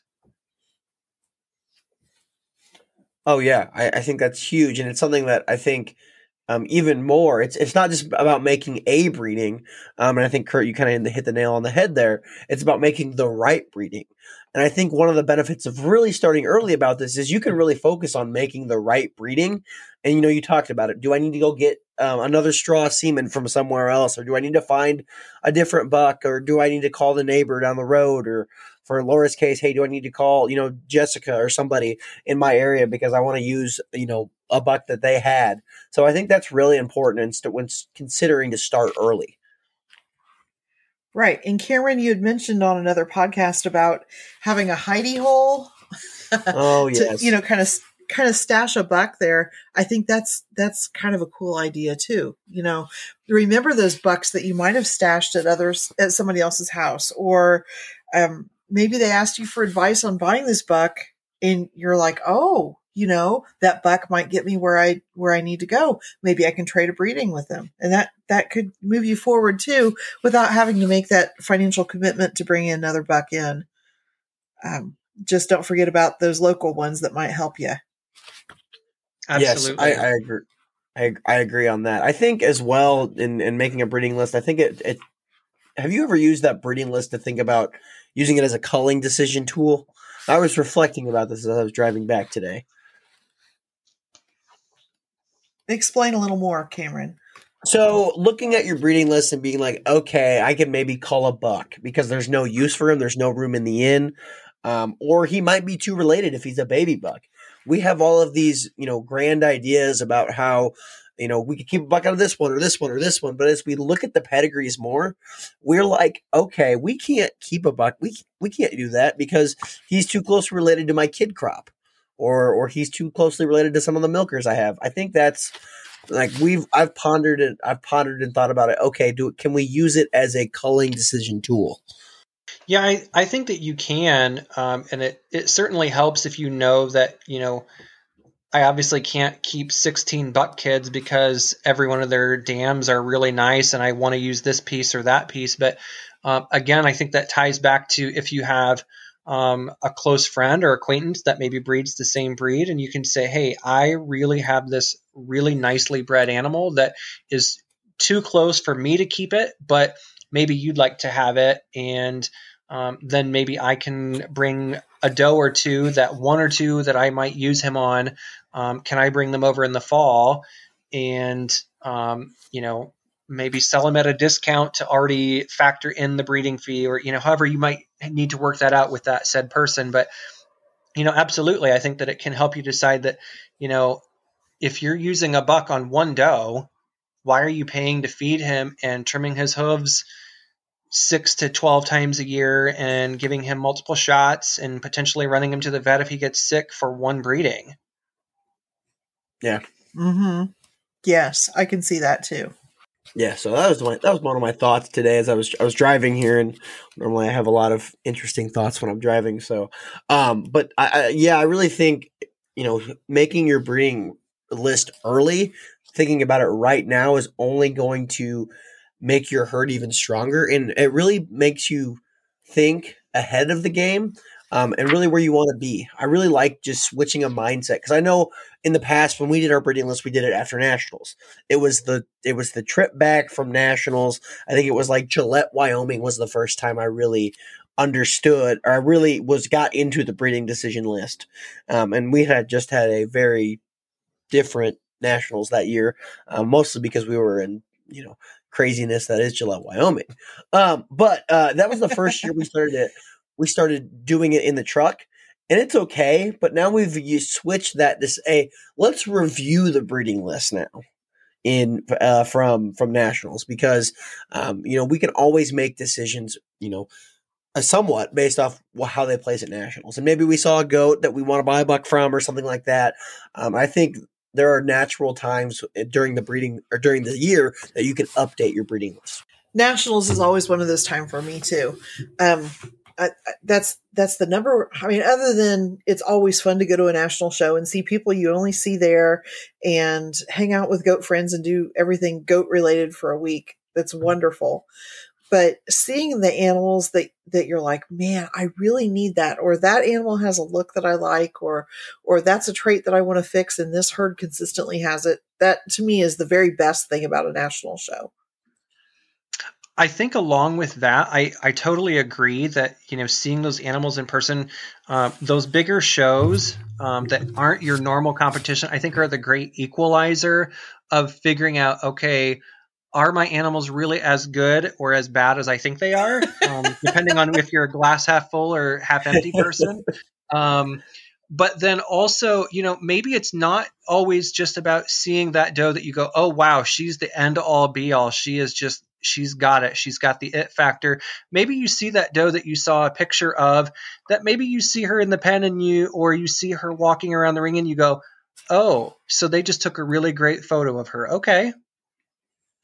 Oh yeah, I, I think that's huge. And it's something that I think um, even more, it's it's not just about making a breeding. Um, and I think, Kurt, you kind of hit the nail on the head there. It's about making the right breeding. And I think one of the benefits of really starting early about this is you can really focus on making the right breeding. And, you know, you talked about it. Do I need to go get um, another straw semen from somewhere else? Or do I need to find a different buck? Or do I need to call the neighbor down the road? Or for Laura's case, hey, do I need to call, you know, Jessica or somebody in my area because I want to use, you know, a buck that they had? So I think that's really important when considering to start early. Right. And Cameron, you had mentioned on another podcast about having a hidey hole. Oh, yes. To, you know, kind of kind of stash a buck there. I think that's that's kind of a cool idea too. You know, remember those bucks that you might have stashed at others at somebody else's house, or um, maybe they asked you for advice on buying this buck, and you're like, oh, you know, that buck might get me where I where I need to go. Maybe I can trade a breeding with them. And that that could move you forward too without having to make that financial commitment to bring another buck in. Um, just don't forget about those local ones that might help you. Absolutely. Yes, I, I agree. I, I agree on that. I think as well in, in making a breeding list, I think it, it have you ever used that breeding list to think about using it as a culling decision tool? I was reflecting about this as I was driving back today. Explain a little more, Cameron. So looking at your breeding list and being like, okay, I can maybe cull a buck because there's no use for him. There's no room in the inn. Um, or he might be too related if he's a baby buck. We have all of these, you know, grand ideas about how, you know, we could keep a buck out of this one or this one or this one. But as we look at the pedigrees more, we're like, okay, we can't keep a buck. We we can't do that because he's too closely related to my kid crop, or or he's too closely related to some of the milkers I have. I think that's like we've I've pondered it. I've pondered and thought about it. Okay, do can we use it as a culling decision tool? Yeah, I, I think that you can, um, and it, it certainly helps if you know that, you know, I obviously can't keep sixteen buck kids because every one of their dams are really nice and I want to use this piece or that piece. But um, again, I think that ties back to if you have um, a close friend or acquaintance that maybe breeds the same breed, and you can say, hey, I really have this really nicely bred animal that is too close for me to keep it, but maybe you'd like to have it. And um, then maybe I can bring a doe or two, that one or two that I might use him on. Um, can I bring them over in the fall and, um, you know, maybe sell them at a discount to already factor in the breeding fee, or, you know, however you might need to work that out with that said person. But, you know, absolutely. I think that it can help you decide that, you know, if you're using a buck on one doe, why are you paying to feed him and trimming his hooves six to twelve times a year and giving him multiple shots and potentially running him to the vet if he gets sick for one breeding? Yeah. Mm-hmm. Yes, I can see that too. Yeah, so that was my, that was one of my thoughts today as I was I was driving here, and normally I have a lot of interesting thoughts when I'm driving. So, um, but I, I yeah, I really think, you know, making your breeding list early, thinking about it right now, is only going to make your herd even stronger, and it really makes you think ahead of the game. Um, and really where you want to be. I really like just switching a mindset, because I know in the past when we did our breeding list, we did it after nationals. It was the it was the trip back from nationals. I think it was like Gillette, Wyoming was the first time I really understood, or I really was got into the breeding decision list. Um, and we had just had a very different nationals that year, uh, mostly because we were in, you know, craziness that is Gillette, Wyoming. Um, but uh, that was the first year we started it. We started doing it in the truck, and it's okay. But now we've you switched that to say, let's review the breeding list now in uh, from from nationals, because um, you know, we can always make decisions, you know, uh, somewhat based off how they place at nationals, and maybe we saw a goat that we want to buy a buck from or something like that. Um, I think there are natural times during the breeding or during the year that you can update your breeding list. Nationals is always one of those times for me too. Um, I, I, that's that's the number. I mean, other than it's always fun to go to a national show and see people you only see there, and hang out with goat friends and do everything goat related for a week. That's wonderful. But seeing the animals that, that you're like, man, I really need that, or that animal has a look that I like, or or that's a trait that I want to fix, and this herd consistently has it. That to me is the very best thing about a national show. I think along with that, I, I totally agree that, you know, seeing those animals in person, uh, those bigger shows um, that aren't your normal competition, I think are the great equalizer of figuring out, okay, are my animals really as good or as bad as I think they are? Um, depending on if you're a glass half full or half empty person. Um, but then also, you know, maybe it's not always just about seeing that doe that you go, oh, wow, she's the end all be all. She is just, she's got it. She's got the it factor. Maybe you see that doe that you saw a picture of, that maybe you see her in the pen and you, or you see her walking around the ring and you go, oh, so they just took a really great photo of her. Okay.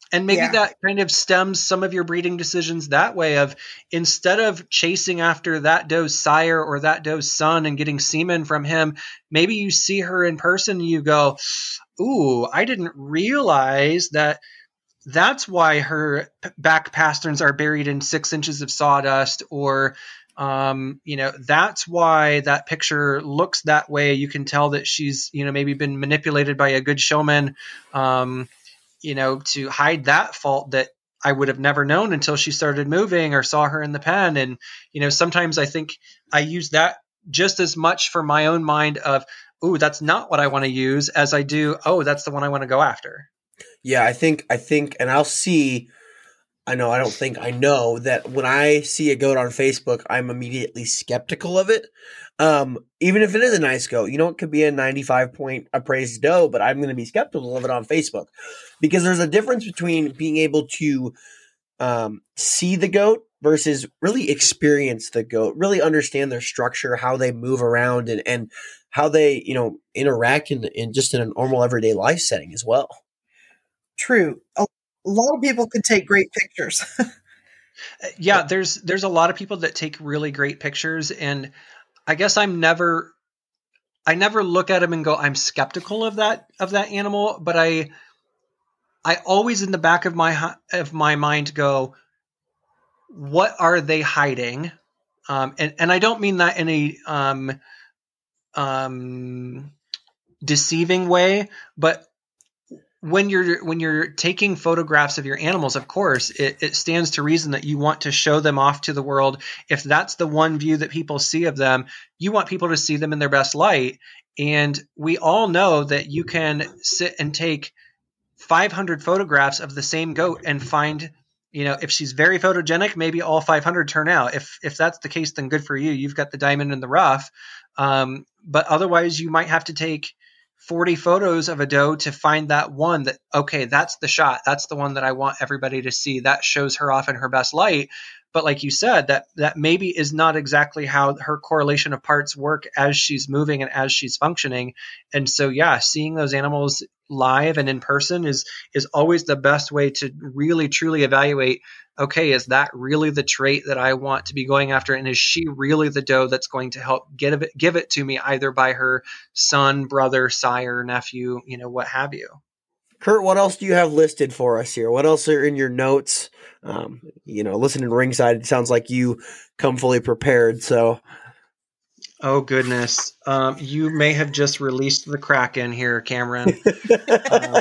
And maybe Yeah. that kind of stems some of your breeding decisions that way of instead of chasing after that doe's sire or that doe's son and getting semen from him, maybe you see her in person and you go, ooh, I didn't realize that that's why her back pasterns are buried in six inches of sawdust, or, um, you know, that's why that picture looks that way. You can tell that she's, you know, maybe been manipulated by a good showman, um, you know, to hide that fault that I would have never known until she started moving or saw her in the pen. And, you know, sometimes I think I use that just as much for my own mind of, ooh, that's not what I want to use, as I do, oh, that's the one I want to go after. Yeah, I think, I think, and I'll see, I know, I don't think, I know that when I see a goat on Facebook, I'm immediately skeptical of it. Um, even if it is a nice goat, you know, it could be a ninety-five point appraised doe, but I'm going to be skeptical of it on Facebook because there's a difference between being able to um, see the goat versus really experience the goat, really understand their structure, how they move around, and, and how they, you know, interact in, in just in a normal everyday life setting as well. True. A lot of people can take great pictures. Yeah, there's there's a lot of people that take really great pictures, and I guess I'm never I never look at them and go, I'm skeptical of that of that animal, but I I always in the back of my of my mind go, what are they hiding? Um, and and I don't mean that in a um, um, deceiving way, but when you're when you're taking photographs of your animals, of course, it, it stands to reason that you want to show them off to the world. If that's the one view that people see of them, you want people to see them in their best light. And we all know that you can sit and take five hundred photographs of the same goat and find, you know, if she's very photogenic, maybe all five hundred turn out. If if that's the case, then good for you. You've got the diamond in the rough. Um, but otherwise, you might have to take forty photos of a doe to find that one that, okay, that's the shot. That's the one that I want everybody to see. That shows her off in her best light. But like you said, that that maybe is not exactly how her correlation of parts work as she's moving and as she's functioning. And so, yeah, seeing those animals live and in person is is always the best way to really truly evaluate, okay, is that really the trait that I want to be going after? And is she really the doe that's going to help give it, give it to me either by her son, brother, sire, nephew, you know, what have you? Kurt, what else do you have listed for us here? What else are in your notes? Um, you know, listening to Ringside, it sounds like you come fully prepared. So, oh goodness, um, you may have just released the Kraken here, Cameron. uh,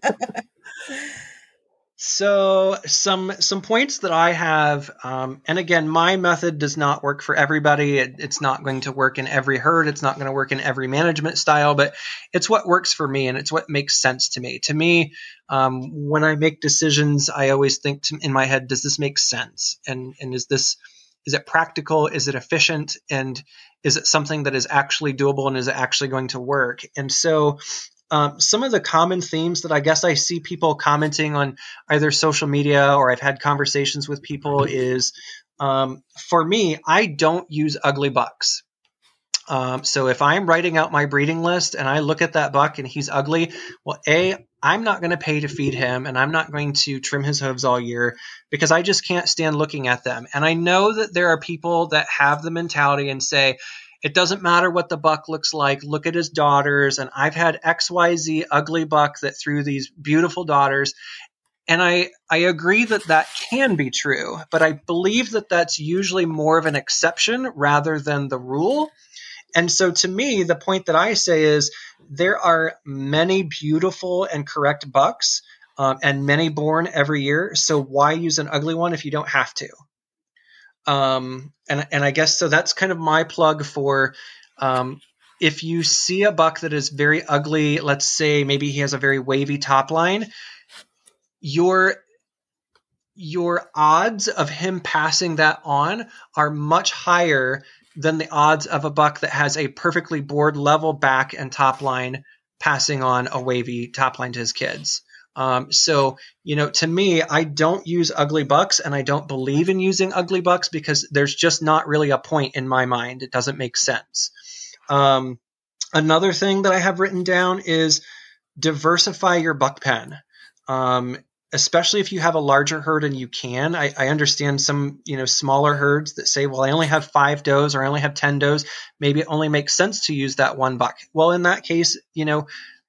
So some some points that I have, um, and again, my method does not work for everybody. It, it's not going to work in every herd. It's not going to work in every management style, but it's what works for me, and it's what makes sense to me. To me, um, when I make decisions, I always think to, in my head, does this make sense? And and is this is it practical? Is it efficient? And is it something that is actually doable? And is it actually going to work? And so. Um, some of the common themes that I guess I see people commenting on either social media or I've had conversations with people is, um, for me, I don't use ugly bucks. Um, so if I'm writing out my breeding list and I look at that buck and he's ugly, well, A, I'm not going to pay to feed him and I'm not going to trim his hooves all year because I just can't stand looking at them. And I know that there are people that have the mentality and say, it doesn't matter what the buck looks like. Look at his daughters. And I've had X Y Z ugly buck that threw these beautiful daughters. And I, I agree that that can be true, but I believe that that's usually more of an exception rather than the rule. And so to me, the point that I say is there are many beautiful and correct bucks um, and many born every year. So why use an ugly one if you don't have to? Um, and, and I guess so that's kind of my plug for, um, if you see a buck that is very ugly, let's say maybe he has a very wavy top line, your, your odds of him passing that on are much higher than the odds of a buck that has a perfectly bored level back and top line passing on a wavy top line to his kids. Um, so, you know, to me, I don't use ugly bucks and I don't believe in using ugly bucks because there's just not really a point in my mind. It doesn't make sense. Um, another thing that I have written down is diversify your buck pen. Um, especially if you have a larger herd and you can. I, I understand some, you know, smaller herds that say, well, I only have five does or I only have ten does. Maybe it only makes sense to use that one buck. Well, in that case, you know,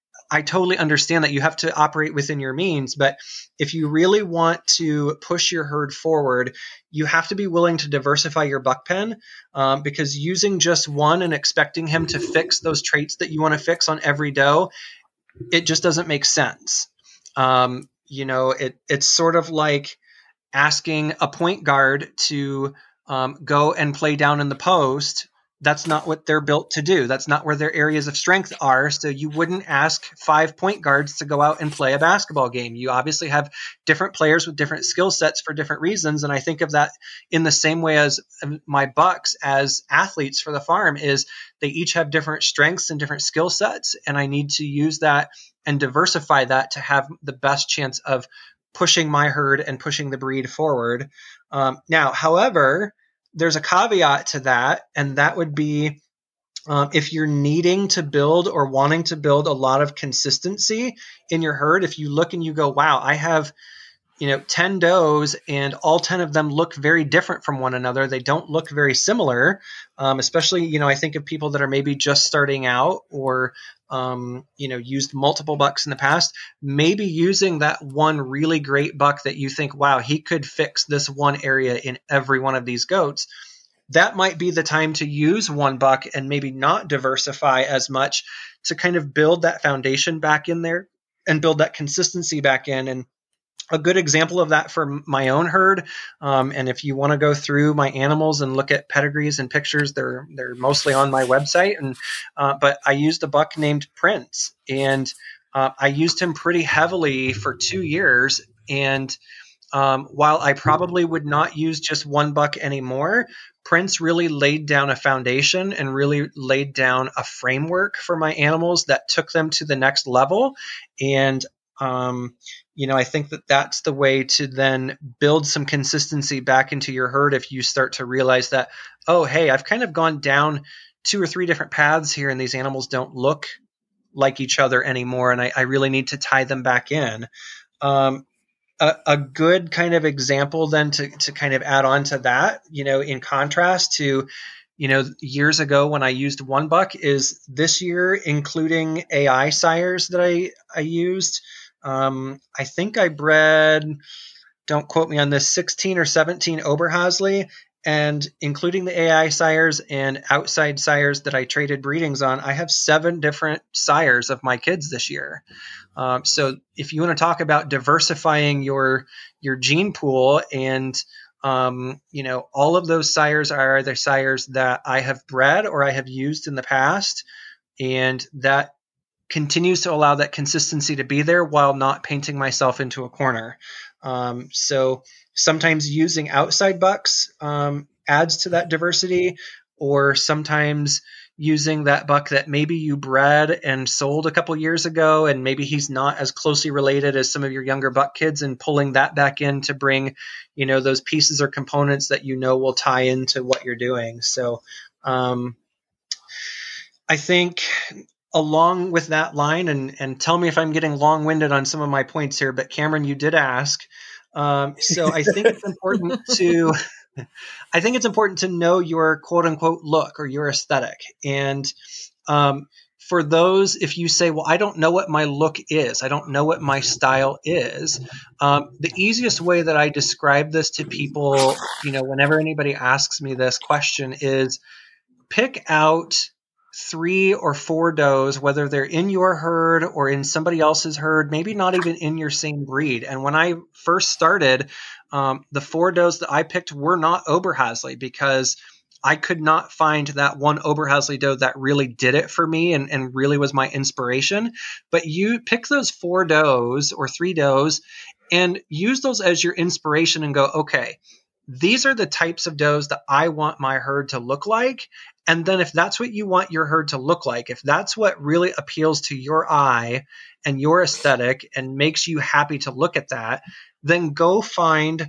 I totally understand that you have to operate within your means, but if you really want to push your herd forward, you have to be willing to diversify your buck pen, um, because using just one and expecting him to fix those traits that you want to fix on every doe, it just doesn't make sense. Um, you know, it it's sort of like asking a point guard to um, go and play down in the post. That's not what they're built to do. That's not where their areas of strength are. So you wouldn't ask five point guards to go out and play a basketball game. You obviously have different players with different skill sets for different reasons. And I think of that in the same way as my bucks as athletes for the farm is they each have different strengths and different skill sets. And I need to use that and diversify that to have the best chance of pushing my herd and pushing the breed forward. Um, now, however, there's a caveat to that, and that would be um, if you're needing to build or wanting to build a lot of consistency in your herd, if you look and you go, wow, I have, you know, ten does and all ten of them look very different from one another. They don't look very similar, um, especially, you know, I think of people that are maybe just starting out or, um, you know, used multiple bucks in the past, maybe using that one really great buck that you think, wow, he could fix this one area in every one of these goats. That might be the time to use one buck and maybe not diversify as much to kind of build that foundation back in there and build that consistency back in. And a good example of that for my own herd, um, and if you want to go through my animals and look at pedigrees and pictures, they're they're mostly on my website. And uh, but I used a buck named Prince, and uh, I used him pretty heavily for two years. And um, while I probably would not use just one buck anymore, Prince really laid down a foundation and really laid down a framework for my animals that took them to the next level. And Um, you know, I think that that's the way to then build some consistency back into your herd. If you start to realize that, oh, hey, I've kind of gone down two or three different paths here and these animals don't look like each other anymore. And I, I really need to tie them back in. Um, a, a good kind of example then to, to kind of add on to that, you know, in contrast to, you know, years ago when I used one buck is this year, including A I sires that I, I used. Um, I think I bred, don't quote me on this, sixteen or seventeen Oberhasli, and including the A I sires and outside sires that I traded breedings on, I have seven different sires of my kids this year. Um, so if you want to talk about diversifying your, your gene pool and, um, you know, all of those sires are either sires that I have bred or I have used in the past, and that continues to allow that consistency to be there while not painting myself into a corner. Um, so sometimes using outside bucks um, adds to that diversity, or sometimes using that buck that maybe you bred and sold a couple years ago, and maybe he's not as closely related as some of your younger buck kids, and pulling that back in to bring, you know, those pieces or components that you know will tie into what you're doing. So um, I think along with that line, and, and tell me if I'm getting long-winded on some of my points here, but Cameron, you did ask. Um, so I think it's important to, I think it's important to know your quote unquote look or your aesthetic. And um, for those, if you say, well, I don't know what my look is, I don't know what my style is. Um, the easiest way that I describe this to people, you know, whenever anybody asks me this question is pick out three or four does, whether they're in your herd or in somebody else's herd, maybe not even in your same breed. And when I first started, um, the four does that I picked were not Oberhasli because I could not find that one Oberhasli doe that really did it for me and, and really was my inspiration. But you pick those four does or three does and use those as your inspiration and go, okay, these are the types of does that I want my herd to look like. And then if that's what you want your herd to look like, if that's what really appeals to your eye and your aesthetic and makes you happy to look at that, then go find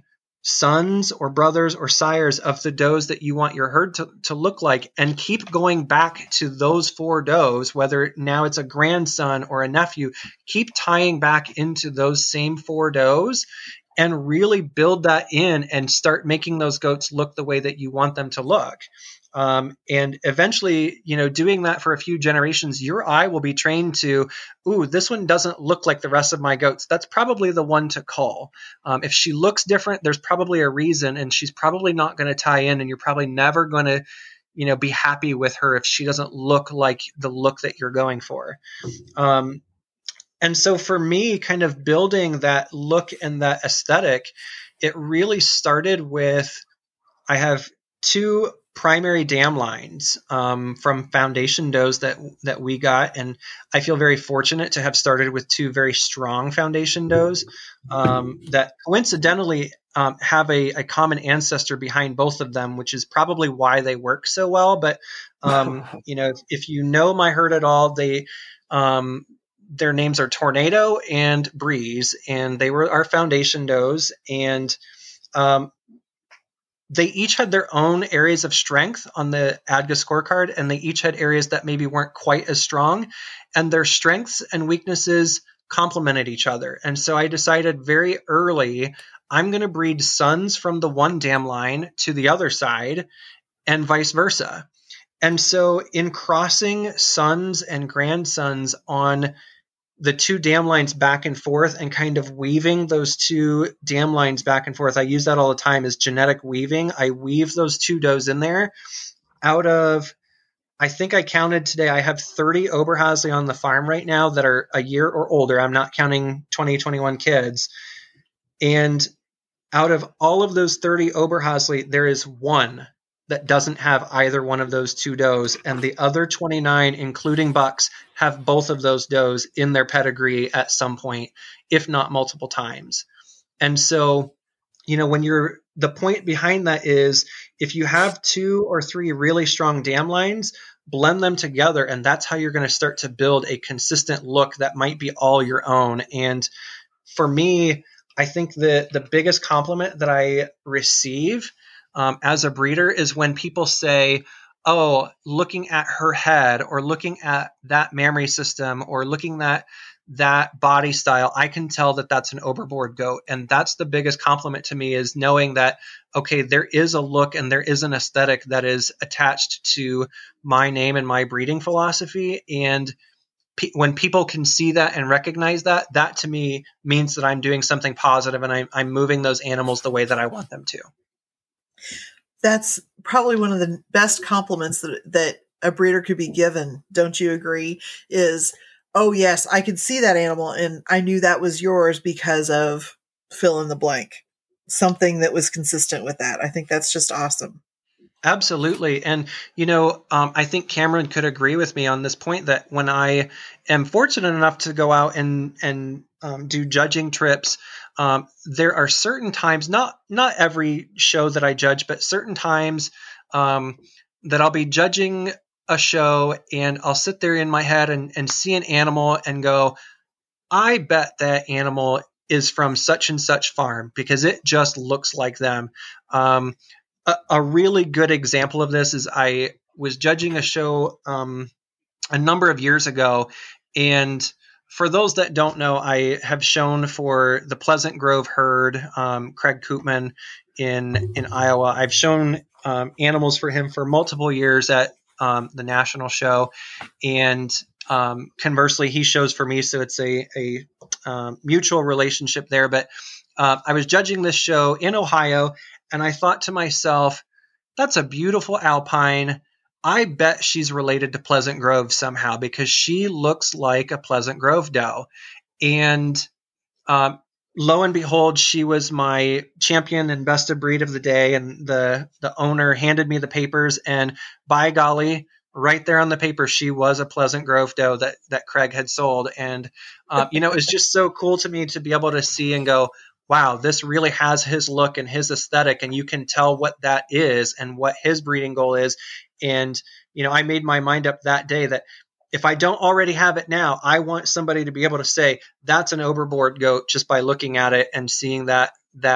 sons or brothers or sires of the does that you want your herd to, to look like, and keep going back to those four does, whether now it's a grandson or a nephew, keep tying back into those same four does and really build that in and start making those goats look the way that you want them to look. Um, and eventually, you know, doing that for a few generations, your eye will be trained to, ooh, this one doesn't look like the rest of my goats. That's probably the one to call. Um, if she looks different, there's probably a reason, and she's probably not going to tie in, and you're probably never going to, you know, be happy with her if she doesn't look like the look that you're going for. Um, and so for me, kind of building that look and that aesthetic, it really started with, I have two primary dam lines um, from foundation does that that we got, and I feel very fortunate to have started with two very strong foundation does um, that coincidentally um, have a, a common ancestor behind both of them, which is probably why they work so well. But um, you know, if, if you know my herd at all, they um, their names are Tornado and Breeze, and they were our foundation does, and um, they each had their own areas of strength on the A D G A scorecard, and they each had areas that maybe weren't quite as strong, and their strengths and weaknesses complemented each other. And so I decided very early, I'm going to breed sons from the one dam line to the other side and vice versa. And so in crossing sons and grandsons on the two dam lines back and forth and kind of weaving those two dam lines back and forth, I use that all the time as genetic weaving. I weave those two does in there. Out of, I think I counted today, I have thirty Oberhasli on the farm right now that are a year or older. I'm not counting twenty, twenty-one kids. And out of all of those thirty Oberhasli, there is one that doesn't have either one of those two does, and the other twenty-nine, including bucks, have both of those does in their pedigree at some point, if not multiple times. And so, you know, when you're, the point behind that is, if you have two or three really strong dam lines, blend them together, and that's how you're going to start to build a consistent look that might be all your own. And for me, I think that the biggest compliment that I receive Um, as a breeder is when people say, oh, looking at her head or looking at that mammary system or looking at that body style, I can tell that that's an overboard goat. And that's the biggest compliment to me, is knowing that, okay, there is a look and there is an aesthetic that is attached to my name and my breeding philosophy. And pe- when people can see that and recognize that, that to me means that I'm doing something positive and I'm, I'm moving those animals the way that I want them to. That's probably one of the best compliments that, that a breeder could be given. Don't you agree? Is, oh yes, I could see that animal and I knew that was yours because of fill in the blank. Something that was consistent with that. I think that's just awesome. Absolutely. And, you know, um, I think Cameron could agree with me on this point, that when I am fortunate enough to go out and, and um, do judging trips, um, there are certain times, not, not every show that I judge, but certain times um, that I'll be judging a show and I'll sit there in my head and, and see an animal and go, I bet that animal is from such and such farm because it just looks like them. Um, A, a really good example of this is I was judging a show um, a number of years ago. And for those that don't know, I have shown for the Pleasant Grove herd, um, Craig Koopman in, in Iowa. I've shown um, animals for him for multiple years at um, the national show. And um, conversely, he shows for me. So it's a, a um, mutual relationship there. But uh, I was judging this show in Ohio, and I thought to myself, that's a beautiful Alpine. I bet she's related to Pleasant Grove somehow because she looks like a Pleasant Grove doe. And um, lo and behold, she was my champion and best of breed of the day. And the, the owner handed me the papers, and by golly, right there on the paper, she was a Pleasant Grove doe that, that Craig had sold. And, um, you know, it's just so cool to me to be able to see and go, wow, this really has his look and his aesthetic, and you can tell what that is and what his breeding goal is. And, you know, I made my mind up that day that if I don't already have it now, I want somebody to be able to say, that's an overboard goat just by looking at it and seeing that, that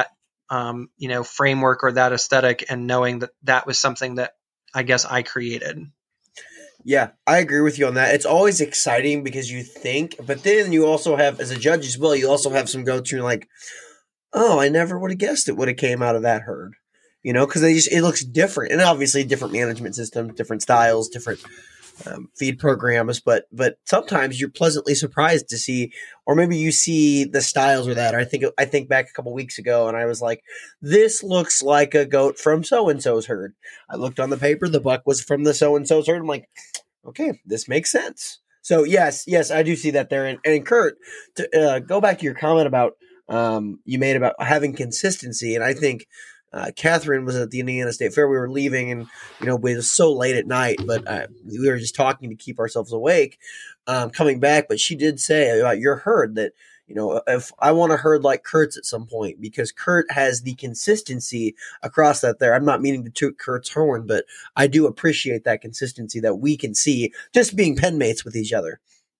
um, you know, framework or that aesthetic, and knowing that that was something that I guess I created. Yeah, I agree with you on that. It's always exciting because you think, but then you also have, as a judge as well, you also have some goats who are like, oh, I never would have guessed it would have came out of that herd. You know, because it looks different. And obviously different management systems, different styles, different um, feed programs. But but sometimes you're pleasantly surprised to see, or maybe you see the styles or that. Or I think I think back a couple weeks ago and I was like, this looks like a goat from so-and-so's herd. I looked on the paper, the buck was from the so-and-so's herd. I'm like, okay, this makes sense. So yes, yes, I do see that there. And, and Kurt, to uh, go back to your comment about um, you made about having consistency, and I think uh, Catherine was at the Indiana State Fair. We were leaving, and you know, it was so late at night, but uh, we were just talking to keep ourselves awake. Um, coming back, but she did say about your herd that, you know, if I want a herd like Kurt's at some point, because Kurt has the consistency across that there. I'm not meaning to toot Kurt's horn, but I do appreciate that consistency that we can see just being pen mates with each other.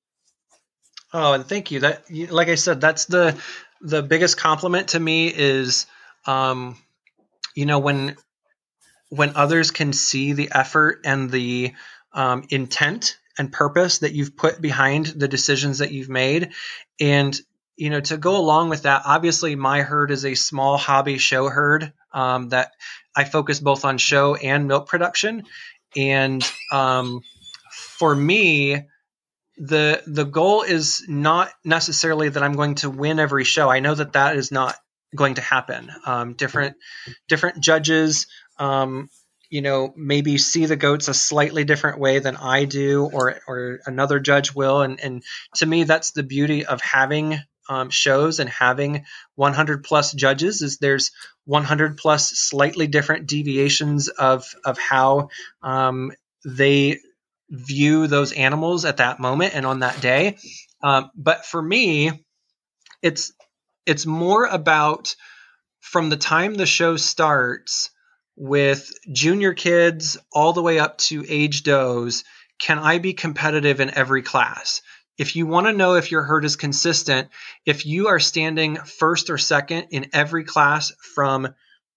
Oh, and thank you. That, like I said, that's the the biggest compliment to me is, um, you know, when when others can see the effort and the um, intent and purpose that you've put behind the decisions that you've made. And, you know, to go along with that, obviously my herd is a small hobby show herd um, that I focus both on show and milk production. And um, for me, the the goal is not necessarily that I'm going to win every show. I know that that is not going to happen. Um, different different judges, um, you know, maybe see the goats a slightly different way than I do, or or another judge will. And and to me, that's the beauty of having um, shows and having one hundred plus judges. Is there's one hundred plus slightly different deviations of of how um, they view those animals at that moment and on that day. Um, but for me, it's it's more about from the time the show starts with junior kids all the way up to age does, can I be competitive in every class? If you want to know if your herd is consistent, if you are standing first or second in every class from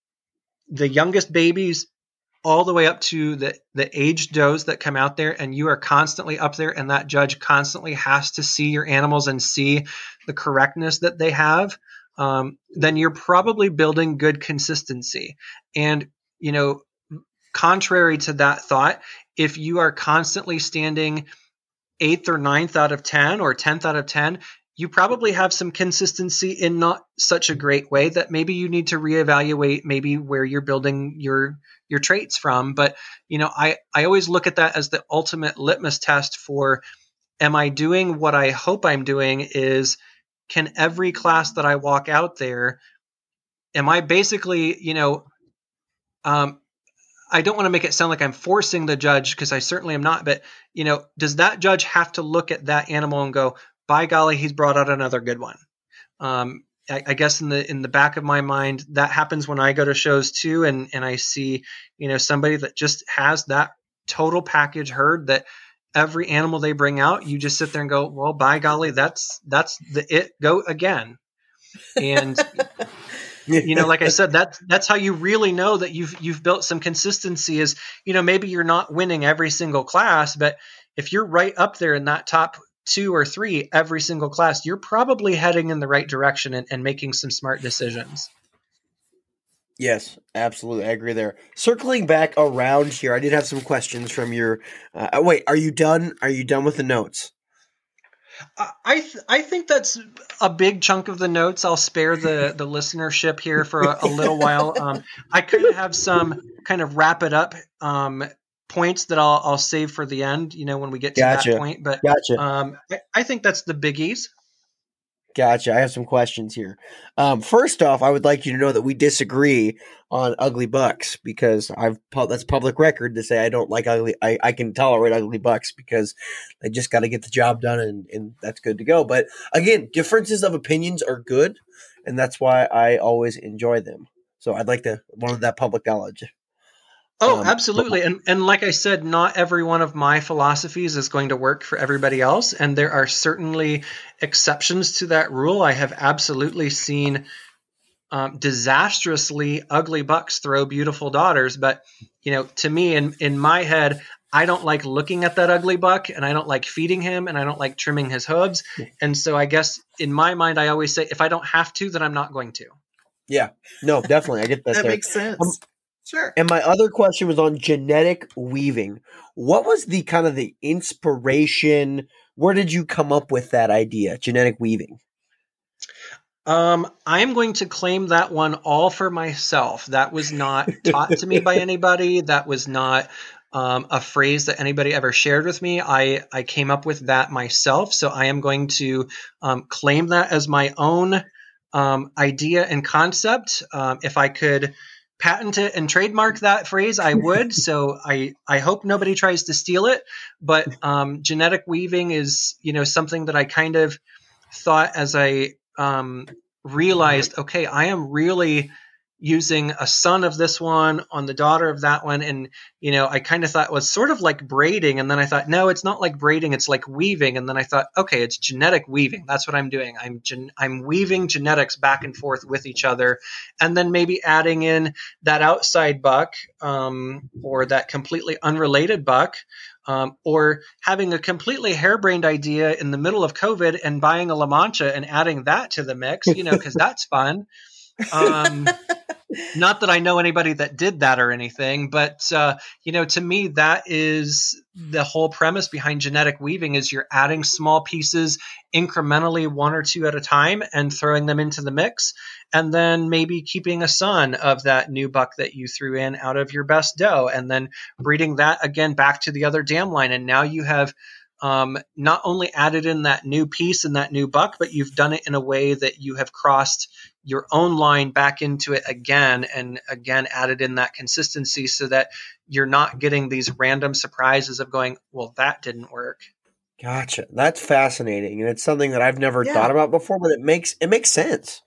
the youngest babies all the way up to the, the aged does that come out there, and you are constantly up there, and that judge constantly has to see your animals and see the correctness that they have, um, then you're probably building good consistency. And, you know, contrary to that thought, if you are constantly standing eighth or ninth out of ten or tenth out of ten, you probably have some consistency in not such a great way that maybe you need to reevaluate maybe where you're building your your traits from. But, you know, I, I always look at that as the ultimate litmus test for, am I doing what I hope I'm doing? Is, can every class that I walk out there, am I basically, you know, um, I don't want to make it sound like I'm forcing the judge, because I certainly am not, but, you know, does that judge have to look at that animal and go, by golly, he's brought out another good one? Um, I, I guess in the in the back of my mind, that happens when I go to shows too, and and I see, you know, somebody that just has that total package herd that every animal they bring out, you just sit there and go, well, by golly, that's that's the it go again. And you know, like I said, that's that's how you really know that you've you've built some consistency. Is, you know, maybe you're not winning every single class, but if you're right up there in that top two or three every single class, you're probably heading in the right direction and, and making some smart decisions. Yes, absolutely. I agree there. Circling back around here, I did have some questions from your, uh, wait, are you done? Are you done with the notes? I th- I think that's a big chunk of the notes. I'll spare the, the listenership here for a, a little while. Um, I could have some kind of wrap it up um, points that I'll I'll save for the end, you know, when we get to Gotcha. that point. But Gotcha. um, I, I think that's the biggies. Gotcha. I have some questions here. Um, first off, I would like you to know that we disagree on ugly bucks, because I've that's public record to say I don't like ugly. I, I can tolerate ugly bucks because they just got to get the job done, and, and that's good to go. But again, differences of opinions are good, and that's why I always enjoy them. So I'd like to want that public knowledge. Oh, Um, absolutely. And and like I said, not every one of my philosophies is going to work for everybody else. And there are certainly exceptions to that rule. I have absolutely seen um, disastrously ugly bucks throw beautiful daughters. But, you know, to me, in, in my head, I don't like looking at that ugly buck, and I don't like feeding him, and I don't like trimming his hooves. And so I guess in my mind, I always say, if I don't have to, then I'm not going to. Yeah, no, definitely. I get that. That there. makes sense. Um, sure. And my other question was on genetic weaving. What was the kind of the inspiration? Where did you come up with that idea, genetic weaving? Um, I'm going to claim that one all for myself. That was not taught to me by anybody. That was not um, a phrase that anybody ever shared with me. I, I came up with that myself. So I am going to um, claim that as my own um, idea and concept. Um, if I could patent it and trademark that phrase, I would. So I, I hope nobody tries to steal it. But um, genetic weaving is, you know, something that I kind of thought as I um, realized, okay, I am really using a son of this one on the daughter of that one. And, you know, I kind of thought it was sort of like braiding. And then I thought, no, it's not like braiding. It's like weaving. And then I thought, okay, it's genetic weaving. That's what I'm doing. I'm gen- I'm weaving genetics back and forth with each other. And then maybe adding in that outside buck um, or that completely unrelated buck. Um, or having a completely harebrained idea in the middle of COVID and buying a La Mancha and adding that to the mix, you know, because that's fun. Um, not that I know anybody that did that or anything, but, uh, you know, to me, that is the whole premise behind genetic weaving is you're adding small pieces incrementally, one or two at a time, and throwing them into the mix. And then maybe keeping a son of that new buck that you threw in out of your best doe, and then breeding that again back to the other dam line. And now you have um, not only added in that new piece and that new buck, but you've done it in a way that you have crossed your own line back into it again and again added in that consistency so that you're not getting these random surprises of going, well, that didn't work. Gotcha. That's fascinating. And it's something that I've never Yeah. thought about before, but it makes it makes sense.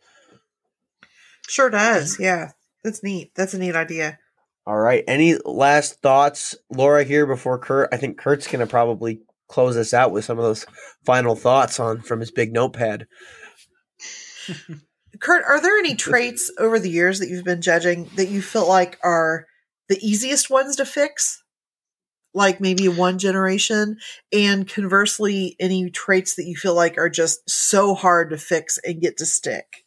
Sure does. Yeah. That's neat. That's a neat idea. All right. Any last thoughts, Laura, here before Kurt? I think Kurt's going to probably close us out with some of those final thoughts on from his big notepad. Kurt, are there any traits over the years that you've been judging that you feel like are the easiest ones to fix? Like maybe one generation, and conversely, any traits that you feel like are just so hard to fix and get to stick?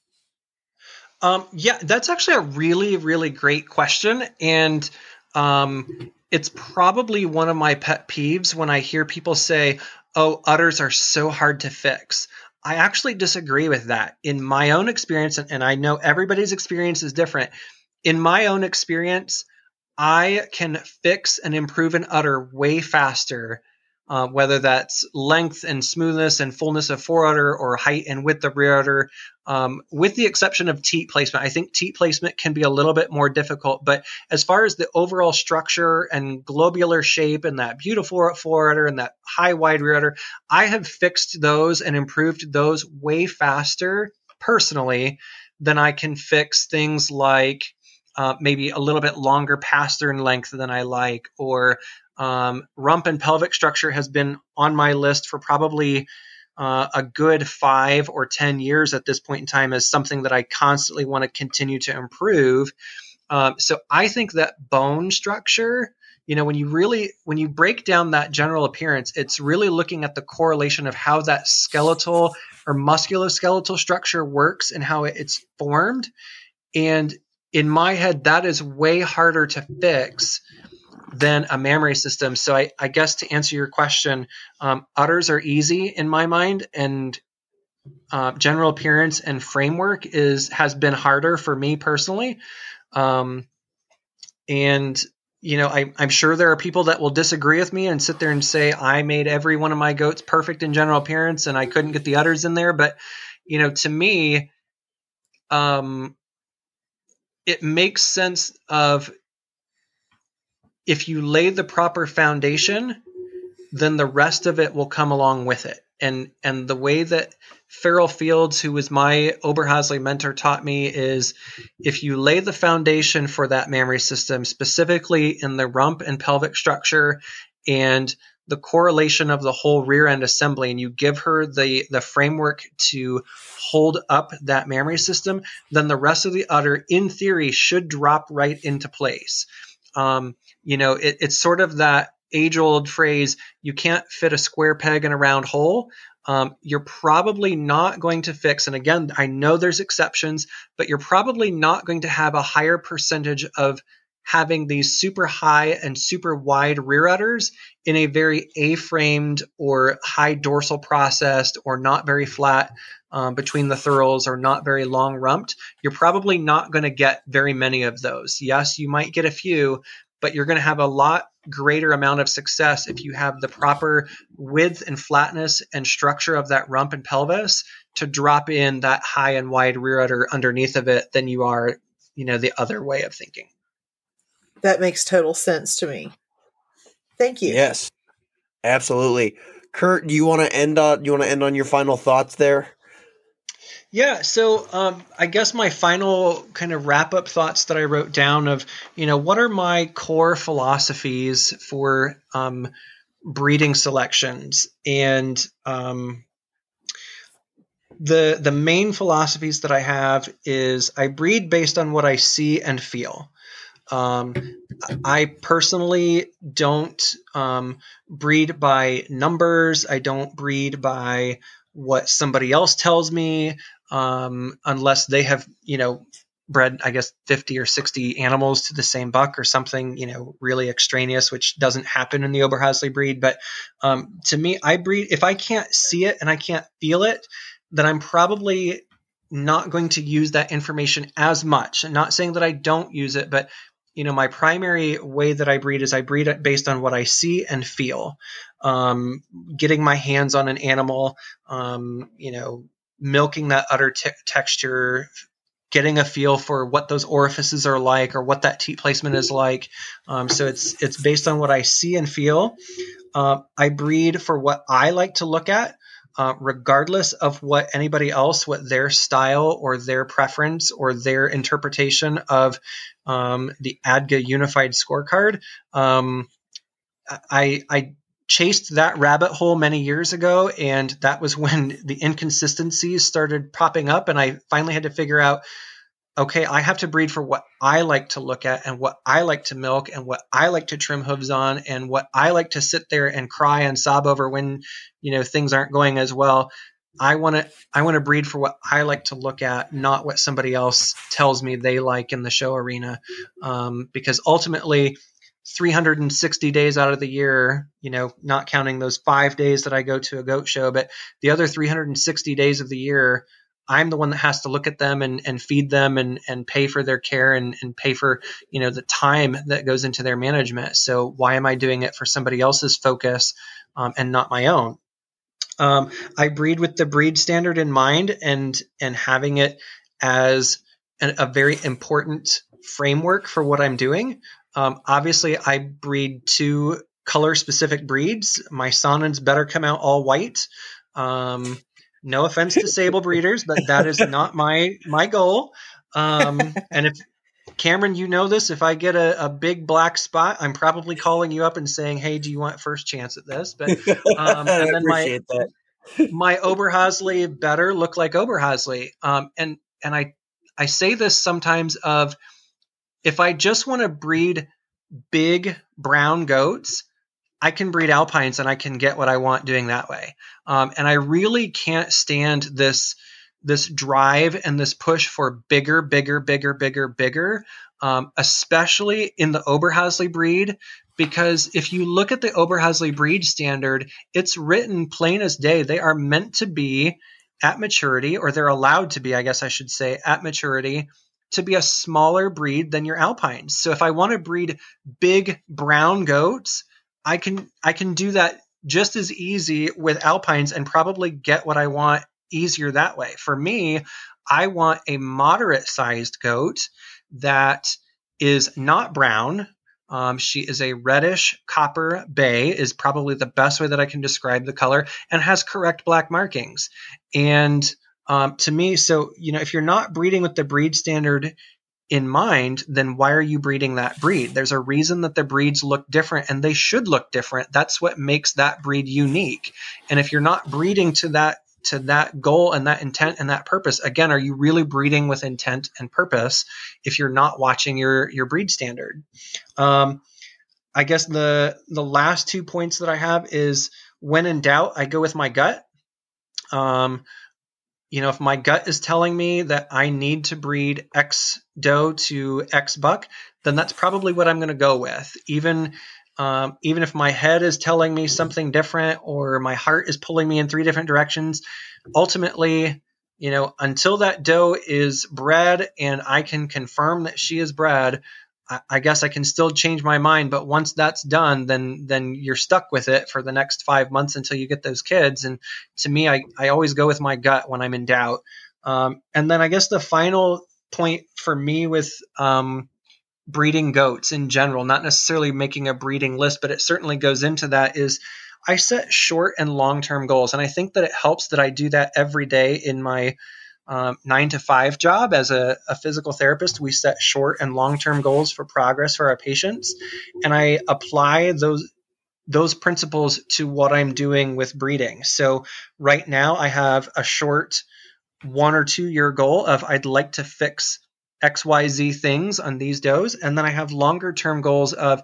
Um, yeah, that's actually a really, really great question. And um, it's probably one of my pet peeves when I hear people say, oh, udders are so hard to fix. I actually disagree with that. In my own experience, and I know everybody's experience is different. In my own experience, I can fix and improve an udder way faster, uh, whether that's length and smoothness and fullness of foreudder or height and width of rear udder, um, with the exception of teat placement. I think teat placement can be a little bit more difficult, but as far as the overall structure and globular shape and that beautiful foreudder and that high wide rear udder, I have fixed those and improved those way faster personally than I can fix things like Uh, maybe a little bit longer pastern length than I like, or um, rump and pelvic structure has been on my list for probably uh, a good five or ten years at this point in time as something that I constantly want to continue to improve. Um, so I think that bone structure, you know, when you really, when you break down that general appearance, it's really looking at the correlation of how that skeletal or musculoskeletal structure works and how it's formed. And in my head, that is way harder to fix than a mammary system. So I, I guess to answer your question, um, udders are easy in my mind, and uh, general appearance and framework is has been harder for me personally. Um, and you know, I, I'm sure there are people that will disagree with me and sit there and say I made every one of my goats perfect in general appearance and I couldn't get the udders in there. But you know, to me, um, it makes sense of if you lay the proper foundation, then the rest of it will come along with it. And and the way that Farrell Fields, who was my Oberhasli mentor, taught me is if you lay the foundation for that mammary system, specifically in the rump and pelvic structure and the correlation of the whole rear end assembly and you give her the, the framework to hold up that mammary system, then the rest of the udder, in theory, should drop right into place. Um, you know, it, it's sort of that age-old phrase, you can't fit a square peg in a round hole. Um, you're probably not going to fix, and again, I know there's exceptions, but you're probably not going to have a higher percentage of having these super high and super wide rear udders in a very A-framed or high dorsal processed or not very flat um, between the thurls or not very long rumped. You're probably not going to get very many of those. Yes, you might get a few, but you're going to have a lot greater amount of success if you have the proper width and flatness and structure of that rump and pelvis to drop in that high and wide rear udder underneath of it than you are, you know, the other way of thinking. That makes total sense to me. Thank you. Yes, absolutely. Kurt, do you want to end on, you want to end on your final thoughts there? Yeah, so um, I guess my final kind of wrap-up thoughts that I wrote down of, you know, what are my core philosophies for um, breeding selections? And um, the the main philosophies that I have is I breed based on what I see and feel. Um, I personally don't um, breed by numbers. I don't breed by what somebody else tells me, um, unless they have, you know, bred, I guess, fifty or sixty animals to the same buck or something, you know, really extraneous, which doesn't happen in the Oberhasli breed. But um, to me, I breed, if I can't see it and I can't feel it, then I'm probably not going to use that information as much. I'm not saying that I don't use it, but you know, my primary way that I breed is I breed it based on what I see and feel. Um, getting my hands on an animal, um, you know, milking that udder te- texture, getting a feel for what those orifices are like or what that teat placement is like. Um, so it's it's based on what I see and feel. Uh, I breed for what I like to look at. Uh, regardless of what anybody else, what their style or their preference or their interpretation of um, the A D G A unified scorecard. Um, I, I chased that rabbit hole many years ago, and that was when the inconsistencies started popping up, and I finally had to figure out, okay, I have to breed for what I like to look at and what I like to milk and what I like to trim hooves on and what I like to sit there and cry and sob over when, you know, things aren't going as well. I want to, I want to breed for what I like to look at, not what somebody else tells me they like in the show arena. Um, because ultimately three hundred sixty days out of the year, you know, not counting those five days that I go to a goat show, but the other three hundred sixty days of the year, I'm the one that has to look at them and, and feed them and, and pay for their care and, and pay for, you know, the time that goes into their management. So why am I doing it for somebody else's focus um, and not my own? Um, I breed with the breed standard in mind and, and having it as an, a very important framework for what I'm doing. Um, obviously I breed two color specific breeds. My Sonnens better come out all white. Um, No offense to sable breeders, but that is not my my goal. Um, and if Cameron, you know this, if I get a, a big black spot, I'm probably calling you up and saying, "Hey, do you want first chance at this?" But um, and then my that. my Oberhasli better look like Oberhasli. Um, and and I I say this sometimes of if I just want to breed big brown goats, I can breed alpines and I can get what I want doing that way. Um, and I really can't stand this, this drive and this push for bigger, bigger, bigger, bigger, bigger, um, especially in the Oberhasli breed, because if you look at the Oberhasli breed standard, it's written plain as day. They are meant to be at maturity, or they're allowed to be, I guess I should say, at maturity, to be a smaller breed than your alpines. So if I want to breed big brown goats, I can I can do that just as easy with alpines and probably get what I want easier that way. For me, I want a moderate-sized goat that is not brown. Um, she is a reddish copper bay is probably the best way that I can describe the color, and has correct black markings. And um, to me, so, you know, if you're not breeding with the breed standard, in mind, then why are you breeding that breed? There's a reason that the breeds look different, and they should look different. That's what makes that breed unique. And if you're not breeding to that to that goal and that intent and that purpose, again, are you really breeding with intent and purpose if you're not watching your your breed standard? Um, I guess the the last two points that I have is, when in doubt, I go with my gut. Um, you know, if my gut is telling me that I need to breed X doe to X buck, then that's probably what I'm going to go with. Even um, even if my head is telling me something different, or my heart is pulling me in three different directions, ultimately, you know, until that doe is bred and I can confirm that she is bred, I, I guess I can still change my mind. But once that's done, then then you're stuck with it for the next five months until you get those kids. And to me, I, I always go with my gut when I'm in doubt. Um, and then I guess the final point for me with um, breeding goats in general, not necessarily making a breeding list, but it certainly goes into that, is I set short and long-term goals. And I think that it helps that I do that every day in my um, nine to five job as a, a physical therapist. We set short and long-term goals for progress for our patients. And I apply those those principles to what I'm doing with breeding. So right now I have a short one or two year goal of, I'd like to fix X Y Z things on these does. And then I have longer term goals of,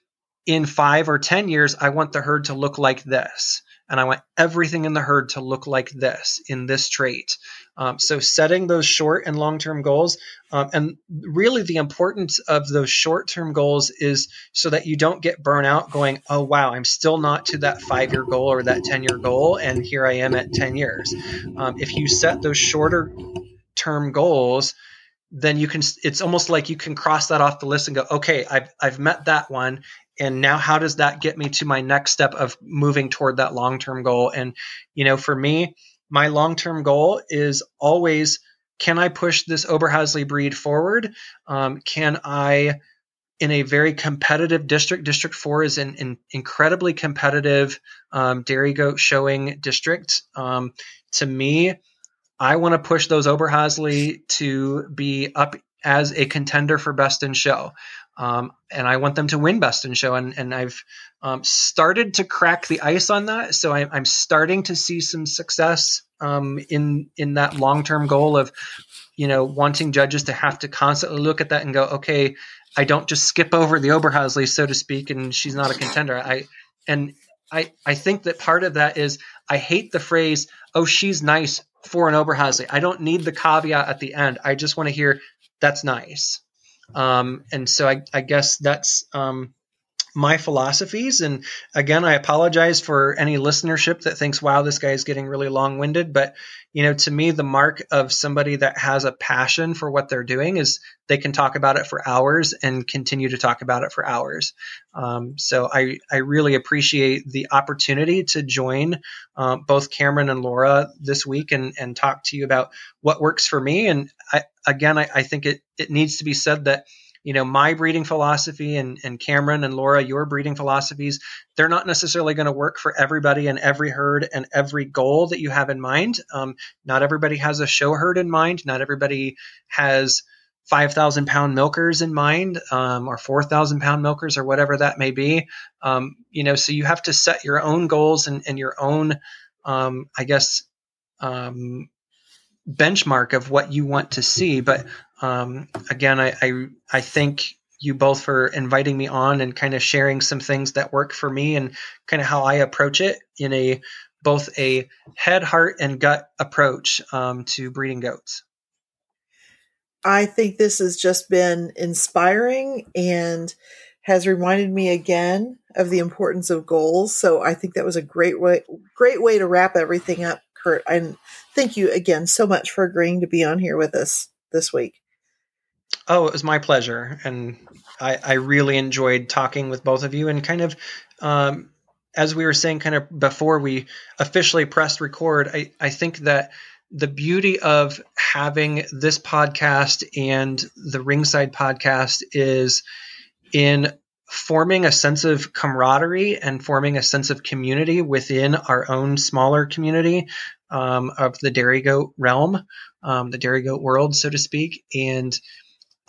in five or ten years, I want the herd to look like this. And I want everything in the herd to look like this in this trait. Um, so setting those short and long-term goals. Um, and really the importance of those short-term goals is so that you don't get burnt out going, oh, wow, I'm still not to that five-year goal or that ten-year goal. And here I am at ten years. Um, if you set those shorter term goals, then you can, it's almost like you can cross that off the list and go, okay, I've, I've met that one. And now how does that get me to my next step of moving toward that long-term goal? And, you know, for me, my long-term goal is always, can I push this Oberhasli breed forward? Um, can I, in a very competitive district, District four is an, an incredibly competitive um, dairy goat showing district. Um, to me, I want to push those Oberhasli to be up as a contender for Best in Show. Um, and I want them to win Best in Show. And, and I've um, started to crack the ice on that. So I, I'm starting to see some success um, in in that long-term goal of, you know, wanting judges to have to constantly look at that and go, okay, I don't just skip over the Oberhasli, so to speak, and she's not a contender. I and I I think that part of that is I hate the phrase, oh, she's nice for an Oberhasli. I don't need the caveat at the end. I just want to hear that's nice. Um, and so I, I guess that's um, my philosophies. And again, I apologize for any listenership that thinks, wow, this guy is getting really long-winded. But, you know, to me, the mark of somebody that has a passion for what they're doing is they can talk about it for hours and continue to talk about it for hours. Um, so I, I really appreciate the opportunity to join uh, both Cameron and Laura this week and, and talk to you about what works for me. And I, again, I, I think it, it needs to be said that, you know, my breeding philosophy and, and Cameron and Laura, your breeding philosophies, they're not necessarily going to work for everybody and every herd and every goal that you have in mind. Um, not everybody has a show herd in mind. Not everybody has five thousand pound milkers in mind um, or four thousand pound milkers or whatever that may be. Um, you know, so you have to set your own goals and, and your own, um, I guess, um, benchmark of what you want to see. But um, again, I, I I thank you both for inviting me on and kind of sharing some things that work for me and kind of how I approach it in a both a head, heart, and gut approach um, to breeding goats. I think this has just been inspiring and has reminded me again of the importance of goals. So I think that was a great way, great way to wrap everything up, Kurt. And thank you again so much for agreeing to be on here with us this week. Oh, it was my pleasure. And I, I really enjoyed talking with both of you and kind of, um, as we were saying, kind of before we officially pressed record, I, I think that the beauty of having this podcast and the Ringside podcast is in forming a sense of camaraderie and forming a sense of community within our own smaller community um, of the dairy goat realm, um, the dairy goat world, so to speak. And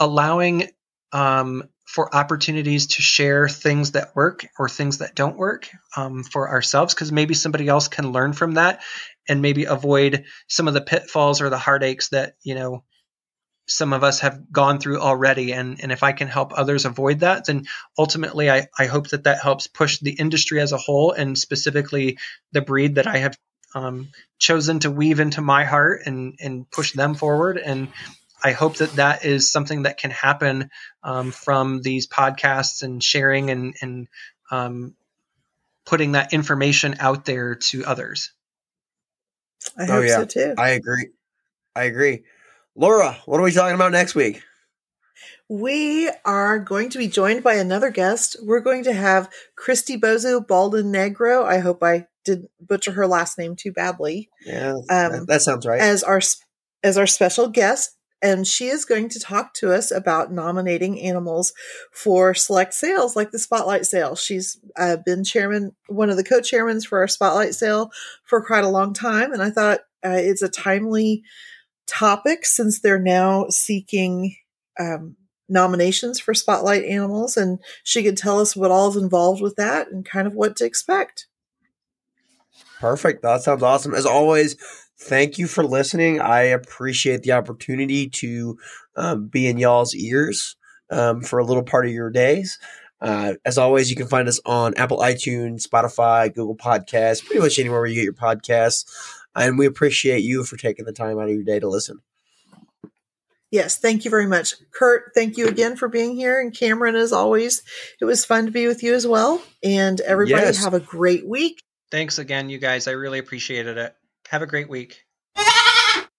allowing um, for opportunities to share things that work or things that don't work um, for ourselves, because maybe somebody else can learn from that and maybe avoid some of the pitfalls or the heartaches that, you know, some of us have gone through already. And, and if I can help others avoid that, then ultimately I, I hope that that helps push the industry as a whole, and specifically the breed that I have um, chosen to weave into my heart and, and push them forward. And I hope that that is something that can happen um, from these podcasts and sharing and, and um, putting that information out there to others. I hope oh, yeah. so too. I agree. I agree. Laura, what are we talking about next week? We are going to be joined by another guest. We're going to have Christy Bozo Baldwin Negro. I hope I didn't butcher her last name too badly. Yeah, Um, that, that sounds right. As our as our special guest, and she is going to talk to us about nominating animals for select sales, like the Spotlight Sale. She's uh, been chairman, one of the co-chairmans for our Spotlight Sale for quite a long time, and I thought uh, it's a timely topic since they're now seeking um, nominations for Spotlight animals, and she could tell us what all is involved with that and kind of what to expect. Perfect. That sounds awesome. As always, thank you for listening. I appreciate the opportunity to um, be in y'all's ears um, for a little part of your days. Uh, as always, you can find us on Apple iTunes, Spotify, Google Podcasts, pretty much anywhere where you get your podcasts. And we appreciate you for taking the time out of your day to listen. Yes, thank you very much. Kurt, thank you again for being here. And Cameron, as always, it was fun to be with you as well. And everybody Yes. have a great week. Thanks again, you guys. I really appreciated it. Have a great week.